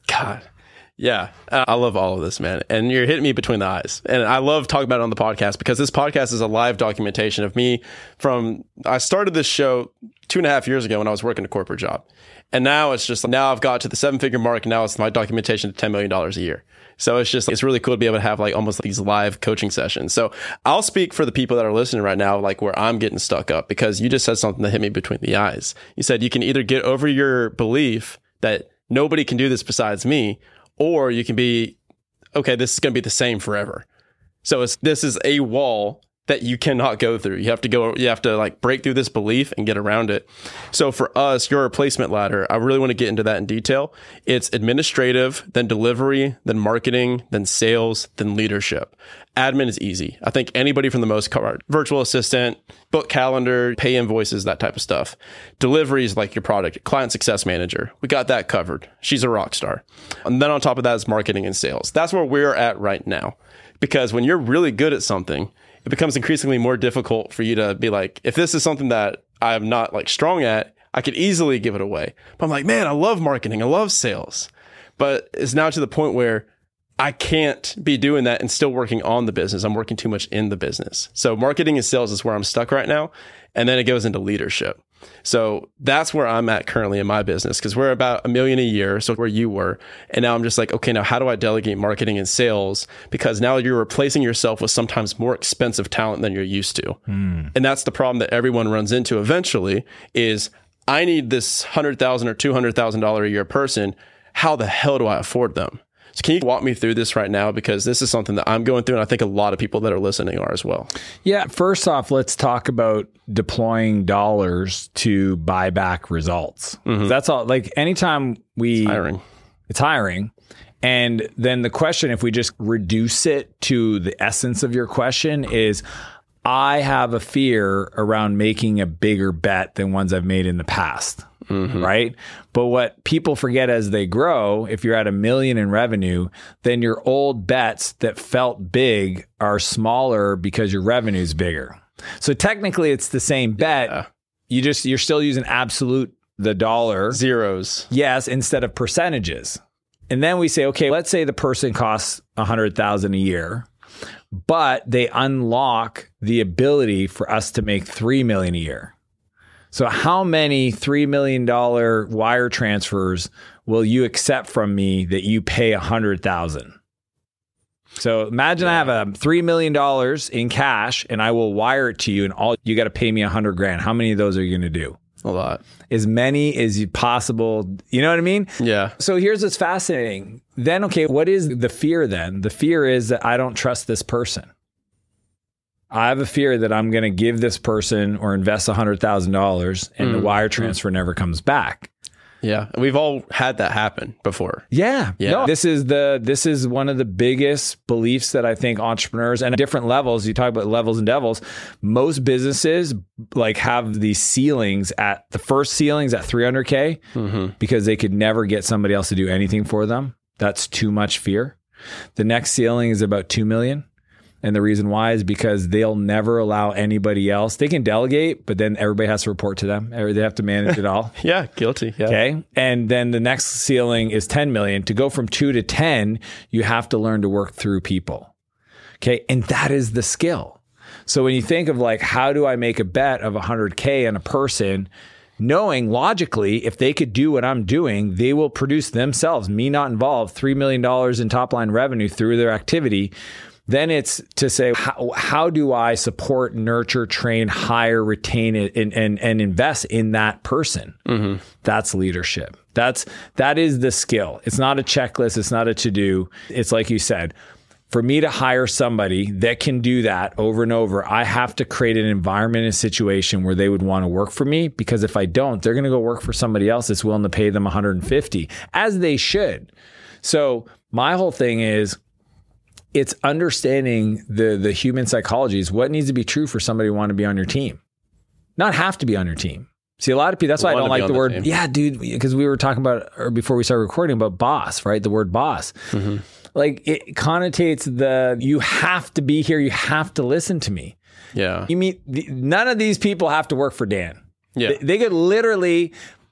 God. Yeah, I love all of this, man. And you're hitting me between the eyes. And I love talking about it on the podcast because this podcast is a live documentation of me from, I started this show two and a half years ago when I was working a corporate job. And now it's just, now I've got to the seven figure mark. And now it's my documentation to ten million dollars a year. So it's just, it's really cool to be able to have like almost these live coaching sessions. So I'll speak for the people that are listening right now, like where I'm getting stuck up, because you just said something that hit me between the eyes. You said you can either get over your belief that nobody can do this besides me, or you can be, okay, this is going to be the same forever. So it's, this is a wall that you cannot go through. You have to go, you have to like break through this belief and get around it. So for us, your replacement ladder, I really want to get into that in detail. It's administrative, then delivery, then marketing, then sales, then leadership. Admin is easy. I think anybody from the most card, virtual assistant, book calendar, pay invoices, that type of stuff. Delivery is like your product, client success manager. We got that covered. She's a rock star. And then on top of that is marketing and sales. That's where we're at right now. Because when you're really good at something, it becomes increasingly more difficult for you to be like, if this is something that I'm not like strong at, I could easily give it away. But I'm like, man, I love marketing. I love sales. But it's now to the point where I can't be doing that and still working on the business. I'm working too much in the business. So marketing and sales is where I'm stuck right now. And then it goes into leadership. So that's where I'm at currently in my business, because we're about a million a year. So where you were. And now I'm just like, okay, now how do I delegate marketing and sales? Because now you're replacing yourself with sometimes more expensive talent than you're used to. Mm. And that's the problem that everyone runs into eventually is I need this one hundred thousand dollars or two hundred thousand dollars a year person. How the hell do I afford them? So can you walk me through this right now? Because this is something that I'm going through, and I think a lot of people that are listening are as well. Yeah. First off, let's talk about deploying dollars to buy back results. Mm-hmm. That's all. Like anytime we... It's hiring. It's hiring. And then the question, if we just reduce it to the essence of your question is, I have a fear around making a bigger bet than ones I've made in the past. Mm-hmm. Right. But what people forget as they grow, if you're at a million in revenue, then your old bets that felt big are smaller because your revenue is bigger. So technically it's the same bet. Yeah. You just, you're still using absolute, the dollar. Zeros. Yes. Instead of percentages. And then we say, okay, let's say the person costs a hundred thousand a year, but they unlock the ability for us to make three million a year. So how many three million dollars wire transfers will you accept from me that you pay one hundred thousand dollars? So imagine yeah. I have a three million dollars in cash and I will wire it to you and all you got to pay me one hundred grand. How many of those are you going to do? A lot. As many as possible. You know what I mean? Yeah. So here's what's fascinating. Then, okay, what is the fear then? The fear is that I don't trust this person. I have a fear that I'm going to give this person or invest one hundred thousand dollars and mm. the wire transfer mm. never comes back. Yeah. We've all had that happen before. Yeah. yeah. No, this is the, this is one of the biggest beliefs that I think entrepreneurs and at different levels, you talk about levels and devils, most businesses like have these ceilings at the first ceilings at three hundred K mm-hmm. because they could never get somebody else to do anything for them. That's too much fear. The next ceiling is about two million. And the reason why is because they'll never allow anybody else. They can delegate, but then everybody has to report to them. They have to manage it all. Yeah, guilty. Yeah. Okay. And then the next ceiling is ten million. To go from two to ten, you have to learn to work through people. Okay. And that is the skill. So when you think of like, how do I make a bet of one hundred K on a person, knowing logically, if they could do what I'm doing, they will produce themselves, me not involved, three million dollars in top line revenue through their activity. Then it's to say, how, how do I support, nurture, train, hire, retain it, and, and, and invest in that person? Mm-hmm. That's leadership. That's, that is the skill. It's not a checklist. It's not a to-do. It's like you said, for me to hire somebody that can do that over and over, I have to create an environment and situation where they would want to work for me, because if I don't, they're going to go work for somebody else that's willing to pay them one hundred fifty, as they should. So my whole thing is, it's understanding the the human psychology is what needs to be true for somebody to want to be on your team, not have to be on your team. See, a lot of people, that's why I don't like the word, team. yeah, dude, because we were talking about, or before we started recording, about boss, right? The word boss. Mm-hmm. Like it connotates the, you have to be here. You have to listen to me. Yeah. You mean, none of these people have to work for Dan. Yeah. They, they could literally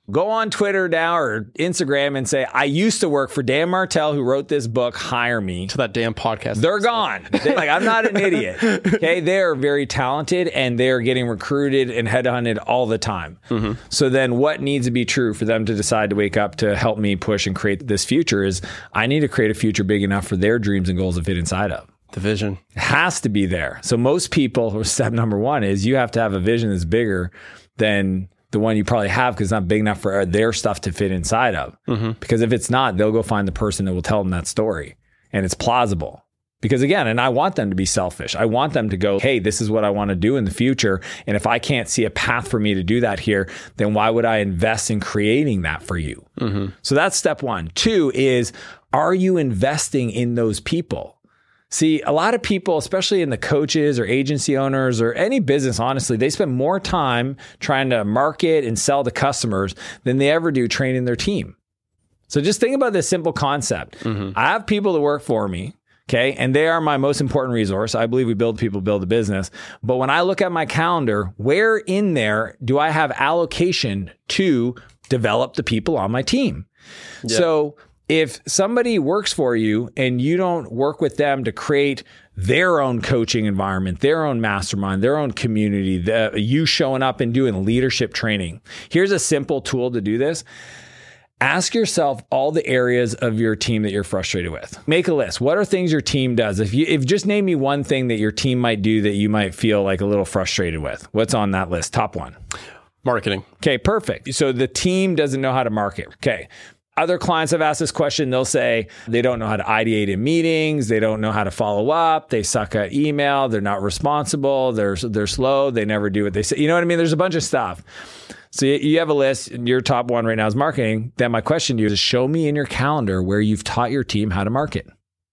Go on Twitter now or Instagram and say, I used to work for Dan Martell, who wrote this book, hire me. To that damn podcast. They're gone. They're like, I'm not an idiot. Okay. They're very talented and they're getting recruited and headhunted all the time. Mm-hmm. So then what needs to be true for them to decide to wake up to help me push and create this future is I need to create a future big enough for their dreams and goals to fit inside of. The vision. It has to be there. So most people, or step number one is you have to have a vision that's bigger than the one you probably have because it's not big enough for their stuff to fit inside of. Mm-hmm. Because if it's not, they'll go find the person that will tell them that story and it's plausible. Because again, and I want them to be selfish. I want them to go, hey, this is what I want to do in the future. And if I can't see a path for me to do that here, then why would I invest in creating that for you? Mm-hmm. So that's step one. Two is, are you investing in those people? See, a lot of people, especially in the coaches or agency owners or any business, honestly, they spend more time trying to market and sell to customers than they ever do training their team. So just think about this simple concept. Mm-hmm. I have people that work for me, okay, and they are my most important resource. I believe we build people, build a business. But when I look at my calendar, where in there do I have allocation to develop the people on my team? Yeah. So if somebody works for you and you don't work with them to create their own coaching environment, their own mastermind, their own community, the, you showing up and doing leadership training, here's a simple tool to do this. Ask yourself all the areas of your team that you're frustrated with. Make a list. What are things your team does? If you if just name me one thing that your team might do that you might feel like a little frustrated with. What's on that list? Top one. Marketing. Okay, perfect. So the team doesn't know how to market. Okay. Other clients have asked this question. They'll say they don't know how to ideate in meetings. They don't know how to follow up. They suck at email. They're not responsible. They're, they're slow. They never do what they say. You know what I mean? There's a bunch of stuff. So you have a list and your top one right now is marketing. Then my question to you is show me in your calendar where you've taught your team how to market.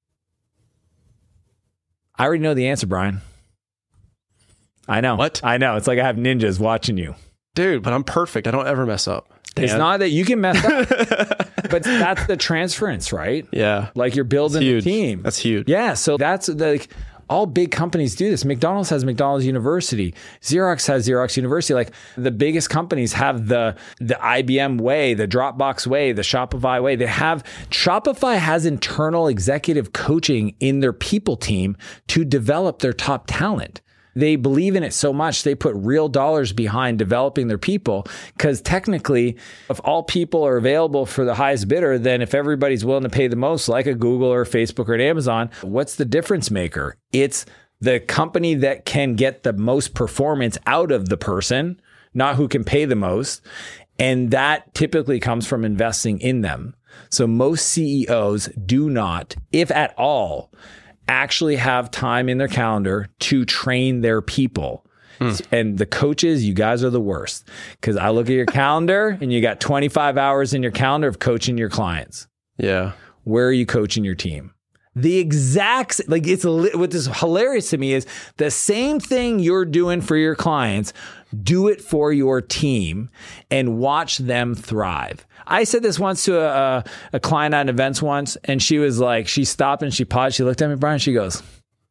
I already know the answer, Brian. I know. What? I know. It's like I have ninjas watching you. Dude, but I'm perfect. I don't ever mess up. Dan. It's not that you can mess up, but that's the transference, right? Yeah. Like you're building a team. That's huge. Yeah. So that's like all big companies do this. McDonald's has McDonald's University. Xerox has Xerox University. Like the biggest companies have the, the I B M way, the Dropbox way, the Shopify way. They have, Shopify has internal executive coaching in their people team to develop their top talent. They believe in it so much, they put real dollars behind developing their people because technically, if all people are available for the highest bidder, then if everybody's willing to pay the most, like a Google or a Facebook or an Amazon, what's the difference maker? It's the company that can get the most performance out of the person, not who can pay the most. And that typically comes from investing in them. So most C E Os do not, if at all, actually have time in their calendar to train their people. Mm. And the coaches, you guys are the worst because I look at your calendar and you got twenty-five hours in your calendar of coaching your clients. Yeah. Where are you coaching your team? The exact, like it's, what is hilarious to me is the same thing you're doing for your clients, do it for your team and watch them thrive. I said this once to a, a client at events once, and she was like, she stopped and she paused. She looked at me, Brian, she goes,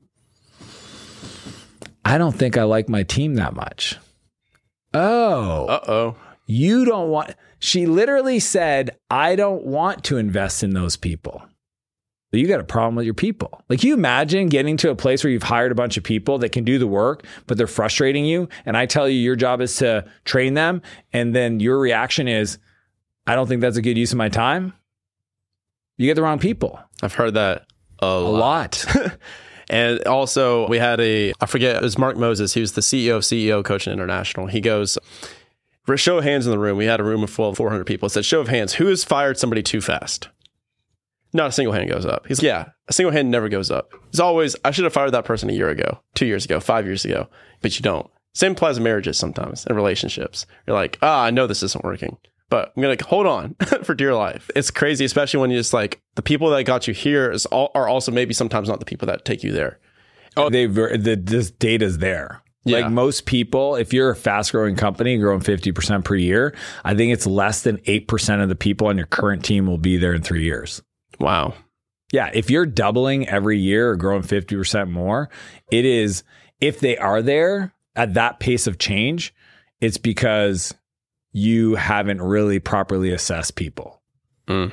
I don't think I like my team that much. Oh. Uh-oh. You don't want, she literally said, I don't want to invest in those people. You got a problem with your people. Like, you imagine getting to a place where you've hired a bunch of people that can do the work, but they're frustrating you. And I tell you, your job is to train them. And then your reaction is, I don't think that's a good use of my time. You get the wrong people. I've heard that a, a lot. lot. And also we had a, I forget, it was Mark Moses. He was the C E O of C E O Coaching International. He goes, show of hands in the room. We had a room of full of four hundred people. It said, show of hands, who has fired somebody too fast? Not a single hand goes up. He's like, yeah, a single hand never goes up. It's always, I should have fired that person a year ago, two years ago, five years ago, but you don't. Same applies to marriages sometimes and relationships. You're like, ah, oh, I know this isn't working, but I'm going to hold on for dear life. It's crazy, especially when you just like, the people that got you here is all, are also maybe sometimes not the people that take you there. Oh, they've, the, this data's there. Yeah. Like most people, if you're a fast growing company growing fifty percent per year, I think it's less than eight percent of the people on your current team will be there in three years. Wow. Yeah. If you're doubling every year or growing fifty percent more, it is, if they are there at that pace of change, it's because you haven't really properly assessed people. Mm.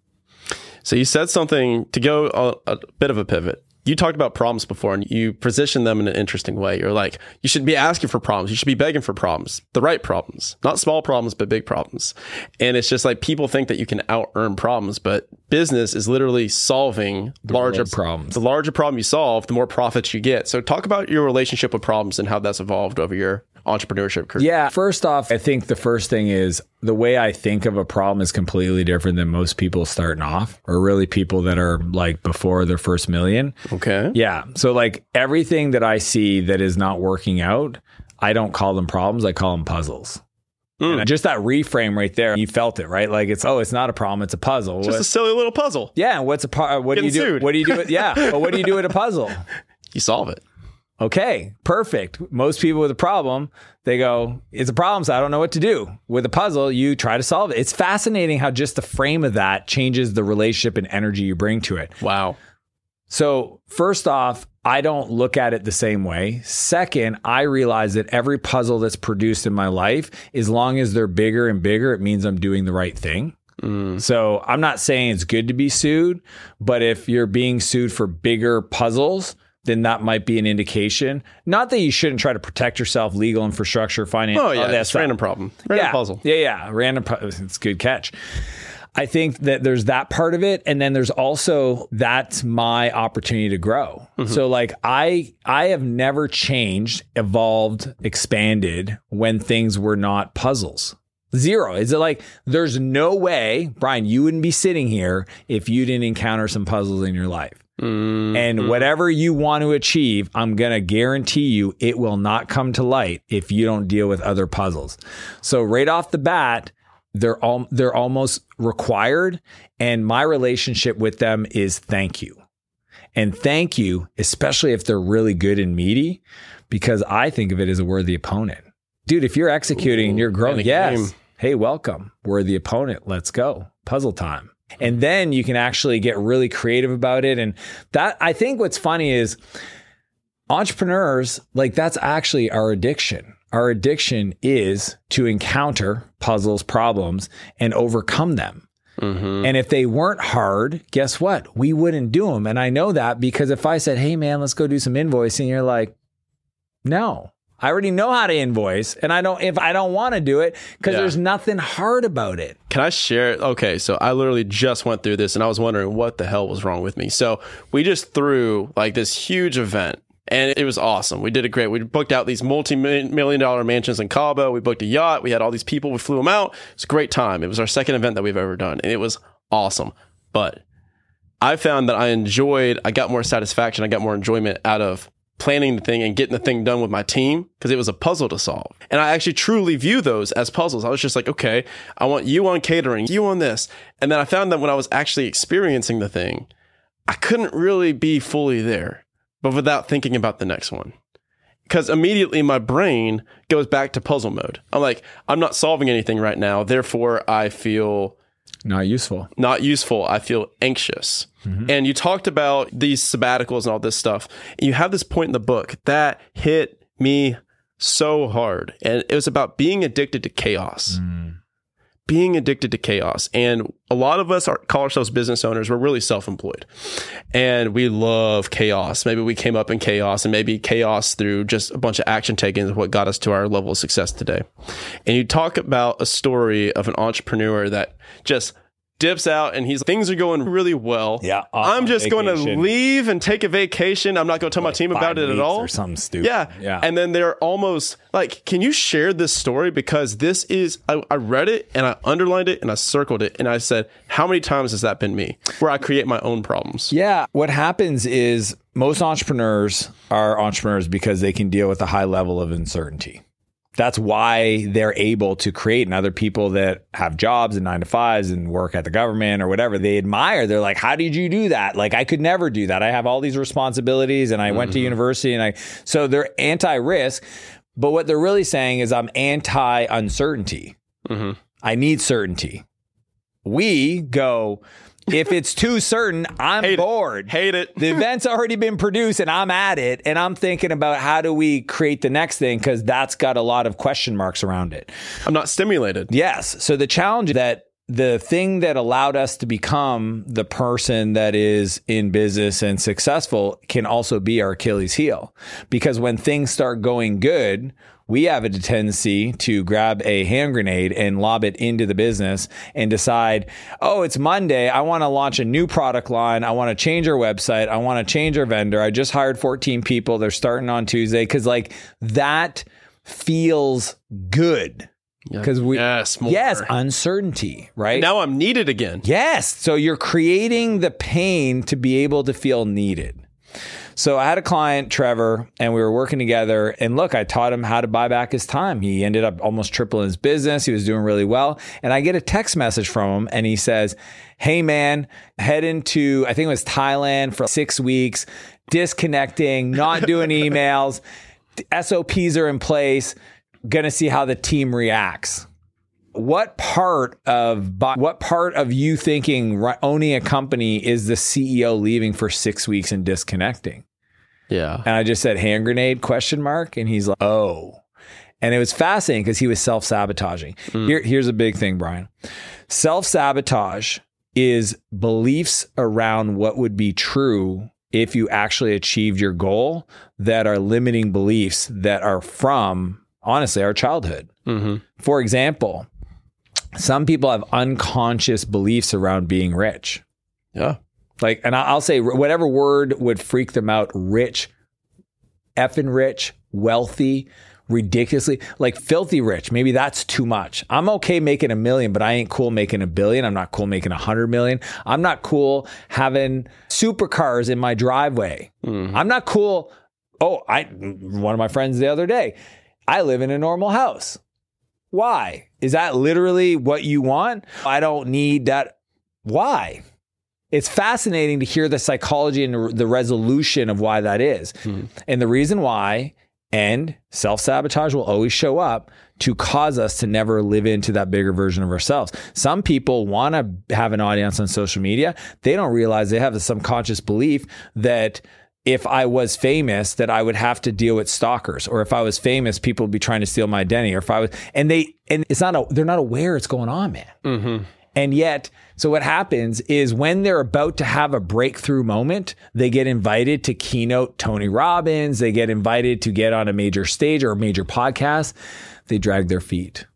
So you said something to go a, a bit of a pivot. You talked about problems before and you positioned them in an interesting way. You're like, you should be asking for problems. You should be begging for problems, the right problems, not small problems, but big problems. And it's just like people think that you can out earn problems, but business is literally solving The larger problems. The larger problem you solve, the more profits you get. So talk about your relationship with problems and how that's evolved over your entrepreneurship career. Yeah. First off, I think the first thing is the way I think of a problem is completely different than most people starting off, or really people that are like before their first million. Okay. Yeah. So like everything that I see that is not working out, I don't call them problems. I call them puzzles. Mm. And just that reframe right there, you felt it, right? Like it's, oh, it's not a problem. It's a puzzle. Just what, a silly little puzzle. Yeah. What's a par- What Getting do you do? sued. What do you do? With, yeah. But what do you do with a puzzle? You solve it. Okay, perfect. Most people with a problem, they go, it's a problem, so I don't know what to do. With a puzzle, you try to solve it. It's fascinating how just the frame of that changes the relationship and energy you bring to it. Wow. So first off, I don't look at it the same way. Second, I realize that every puzzle that's produced in my life, as long as they're bigger and bigger, it means I'm doing the right thing. Mm. So I'm not saying it's good to be sued, but if you're being sued for bigger puzzles, then that might be an indication. Not that you shouldn't try to protect yourself, legal infrastructure, finance. Oh, yeah. That's It's random problem. Random yeah, puzzle. Yeah, yeah. Random puzzle. It's a good catch. I think that there's that part of it. And then there's also, that's my opportunity to grow. Mm-hmm. So like I, I have never changed, evolved, expanded when things were not puzzles. Zero. Is it like, there's no way, Brian, you wouldn't be sitting here if you didn't encounter some puzzles in your life. Mm-hmm. And whatever you want to achieve, I'm going to guarantee you it will not come to light if you don't deal with other puzzles. So right off the bat, they're all, they're almost required. And my relationship with them is thank you. And thank you, especially if they're really good and meaty, because I think of it as a worthy opponent. Dude, if you're executing Ooh, and you're growing, yes. Game. Hey, welcome. Worthy opponent. Let's go. Puzzle time. And then you can actually get really creative about it. And that, I think what's funny is entrepreneurs, like that's actually our addiction. Our addiction is to encounter puzzles, problems, and overcome them. Mm-hmm. And if they weren't hard, guess what? We wouldn't do them. And I know that because if I said, hey man, let's go do some invoicing, you're like, no. I already know how to invoice, and I don't. If I don't want to do it, because yeah. there's nothing hard about it. Can I share? Okay, so I literally just went through this, and I was wondering what the hell was wrong with me. So we just threw like this huge event, and it was awesome. We did it great. We booked out these multi-million dollar mansions in Cabo. We booked a yacht. We had all these people. We flew them out. It was a great time. It was our second event that we've ever done, and it was awesome. But I found that I enjoyed. I got more satisfaction. I got more enjoyment out of planning the thing and getting the thing done with my team because it was a puzzle to solve. And I actually truly view those as puzzles. I was just like, okay, I want you on catering, you on this. And then I found that when I was actually experiencing the thing, I couldn't really be fully there, but without thinking about the next one. Because immediately my brain goes back to puzzle mode. I'm like, I'm not solving anything right now. Therefore, I feel not useful. Not useful. I feel anxious. Mm-hmm. And you talked about these sabbaticals and all this stuff. And you have this point in the book that hit me so hard. And it was about being addicted to chaos. Mm. Being addicted to chaos. And a lot of us are, call ourselves business owners. We're really self-employed. And we love chaos. Maybe we came up in chaos, and maybe chaos through just a bunch of action taken is what got us to our level of success today. And you talk about a story of an entrepreneur that just dips out and he's things are going really well. Yeah. I'm just vacation. going to leave and take a vacation. I'm not going to tell like my team about it at all. Or something stupid. Yeah. Yeah. And then they're almost like, can you share this story? Because this is, I, I read it and I underlined it and I circled it. And I said, how many times has that been me where I create my own problems? Yeah. What happens is most entrepreneurs are entrepreneurs because they can deal with a high level of uncertainty. That's why they're able to create, and other people that have jobs and nine to fives and work at the government or whatever, they admire. They're like, how did you do that? Like, I could never do that. I have all these responsibilities and I mm-hmm. went to university and I, so they're anti-risk, but what they're really saying is I'm anti-uncertainty. Mm-hmm. I need certainty. We go, If it's too certain, I'm Hate bored. It. Hate it. The event's already been produced and I'm at it. And I'm thinking about how do we create the next thing? Because that's got a lot of question marks around it. I'm not stimulated. Yes. So the challenge is that the thing that allowed us to become the person that is in business and successful can also be our Achilles heel. Because when things start going good, we have a tendency to grab a hand grenade and lob it into the business and decide, oh, it's Monday. I want to launch a new product line. I want to change our website. I want to change our vendor. I just hired fourteen people. They're starting on Tuesday. Cause like that feels good. Because we, yes, more. yes, uncertainty, right? Now I'm needed again. Yes. So you're creating the pain to be able to feel needed. So I had a client, Trevor, and we were working together. And look, I taught him how to buy back his time. He ended up almost tripling his business. He was doing really well. And I get a text message from him and he says, hey man, heading to, I think it was Thailand for six weeks, disconnecting, not doing emails. S O Ps are in place. Going to see how the team reacts. What part of what part of you thinking owning a company is the C E O leaving for six weeks and disconnecting? Yeah. And I just said hand grenade question mark. And he's like, oh. And it was fascinating because he was self-sabotaging. Mm. Here, here's a big thing, Brian. Self-sabotage is beliefs around what would be true if you actually achieved your goal that are limiting beliefs that are from, honestly, our childhood. Mm-hmm. For example, some people have unconscious beliefs around being rich. Yeah. Like, and I'll say whatever word would freak them out, rich, effing rich, wealthy, ridiculously, like filthy rich. Maybe that's too much. I'm okay making a million, but I ain't cool making a billion. I'm not cool making a hundred million. I'm not cool having supercars in my driveway. Mm-hmm. I'm not cool. Oh, I, one of my friends the other day, I live in a normal house. Why? Is that literally what you want? I don't need that. Why? It's fascinating to hear the psychology and the resolution of why that is. Mm. And the reason why, and self-sabotage will always show up to cause us to never live into that bigger version of ourselves. Some people want to have an audience on social media. They don't realize they have a subconscious belief that if I was famous, that I would have to deal with stalkers, or if I was famous, people would be trying to steal my identity, or if I was, and they, and it's not, a, they're not aware it's going on, man. Mm-hmm. And yet, so what happens is when they're about to have a breakthrough moment, they get invited to keynote Tony Robbins. They get invited to get on a major stage or a major podcast. They drag their feet.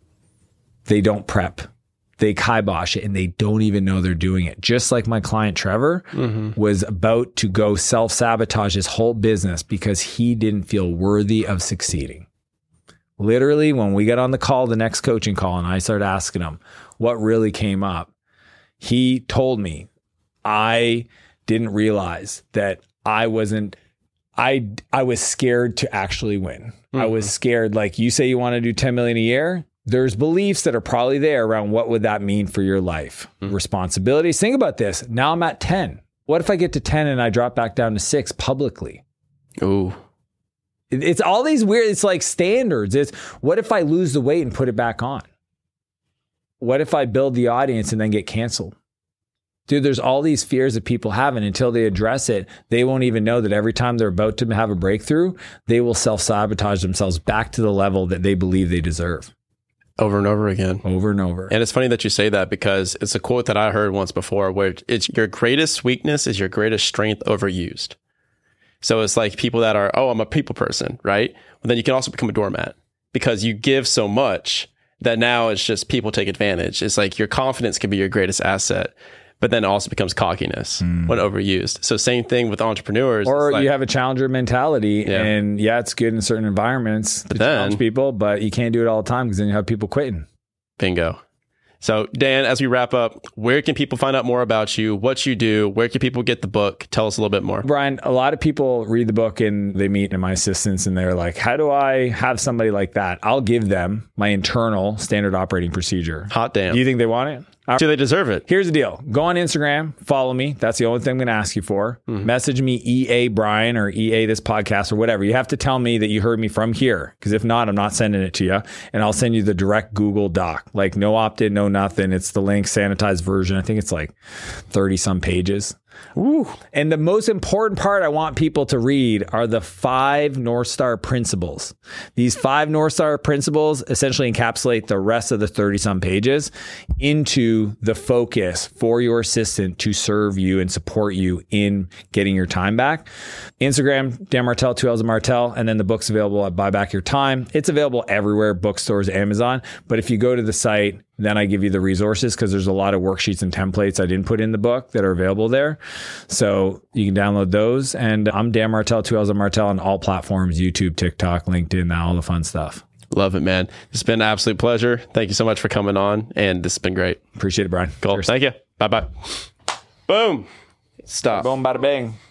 They don't prep. They kibosh it and they don't even know they're doing it. Just like my client, Trevor, mm-hmm. was about to go self-sabotage his whole business because he didn't feel worthy of succeeding. Literally, when we got on the call, the next coaching call, and I started asking him what really came up, he told me, I didn't realize that I wasn't, I, I was scared to actually win. Mm-hmm. I was scared, like you say you want to do ten million a year. There's beliefs that are probably there around what would that mean for your life? Mm-hmm. Responsibilities. Think about this. Now I'm at ten. What if I get to ten and I drop back down to six publicly? Ooh. It's all these weird, it's like standards. It's what if I lose the weight and put it back on? What if I build the audience and then get canceled? Dude, there's all these fears that people have, and until they address it, they won't even know that every time they're about to have a breakthrough, they will self-sabotage themselves back to the level that they believe they deserve. Over and over again. Over and over. And it's funny that you say that because it's a quote that I heard once before where it's your greatest weakness is your greatest strength overused. So it's like people that are, oh, I'm a people person, right? Well, then you can also become a doormat because you give so much that now it's just people take advantage. It's like your confidence can be your greatest asset, but then it also becomes cockiness mm. when overused. So same thing with entrepreneurs. Or like, you have a challenger mentality yeah. and yeah, it's good in certain environments to then, challenge people, but you can't do it all the time because then you have people quitting. Bingo. So Dan, as we wrap up, where can people find out more about you, what you do? Where can people get the book? Tell us a little bit more. Brian, a lot of people read the book and they meet my assistants and they're like, how do I have somebody like that? I'll give them my internal standard operating procedure. Hot damn. Do you think they want it? Do they deserve it? Here's the deal. Go on Instagram, follow me. That's the only thing I'm going to ask you for. Mm-hmm. Message me E A Brian or E A this podcast or whatever. You have to tell me that you heard me from here, because if not, I'm not sending it to you. And I'll send you the direct Google Doc. Like no opt-in, no nothing. It's the link, sanitized version. I think it's like thirty some pages. Ooh. And the most important part I want people to read are the five North Star principles. These five North Star principles essentially encapsulate the rest of the thirty some pages into the focus for your assistant to serve you and support you in getting your time back. Instagram, Dan Martell, two L's of Martell, and then the book's available at Buy Back Your Time. It's available everywhere, bookstores, Amazon. But if you go to the site, then I give you the resources, because there's a lot of worksheets and templates I didn't put in the book that are available there. So you can download those. And I'm Dan Martell, two L's of Martell on all platforms, YouTube, TikTok, LinkedIn, all the fun stuff. Love it, man. It's been an absolute pleasure. Thank you so much for coming on. And this has been great. Appreciate it, Brian. Cool. Cheers. Thank you. Bye-bye. Boom. Stop. Boom, bada bang.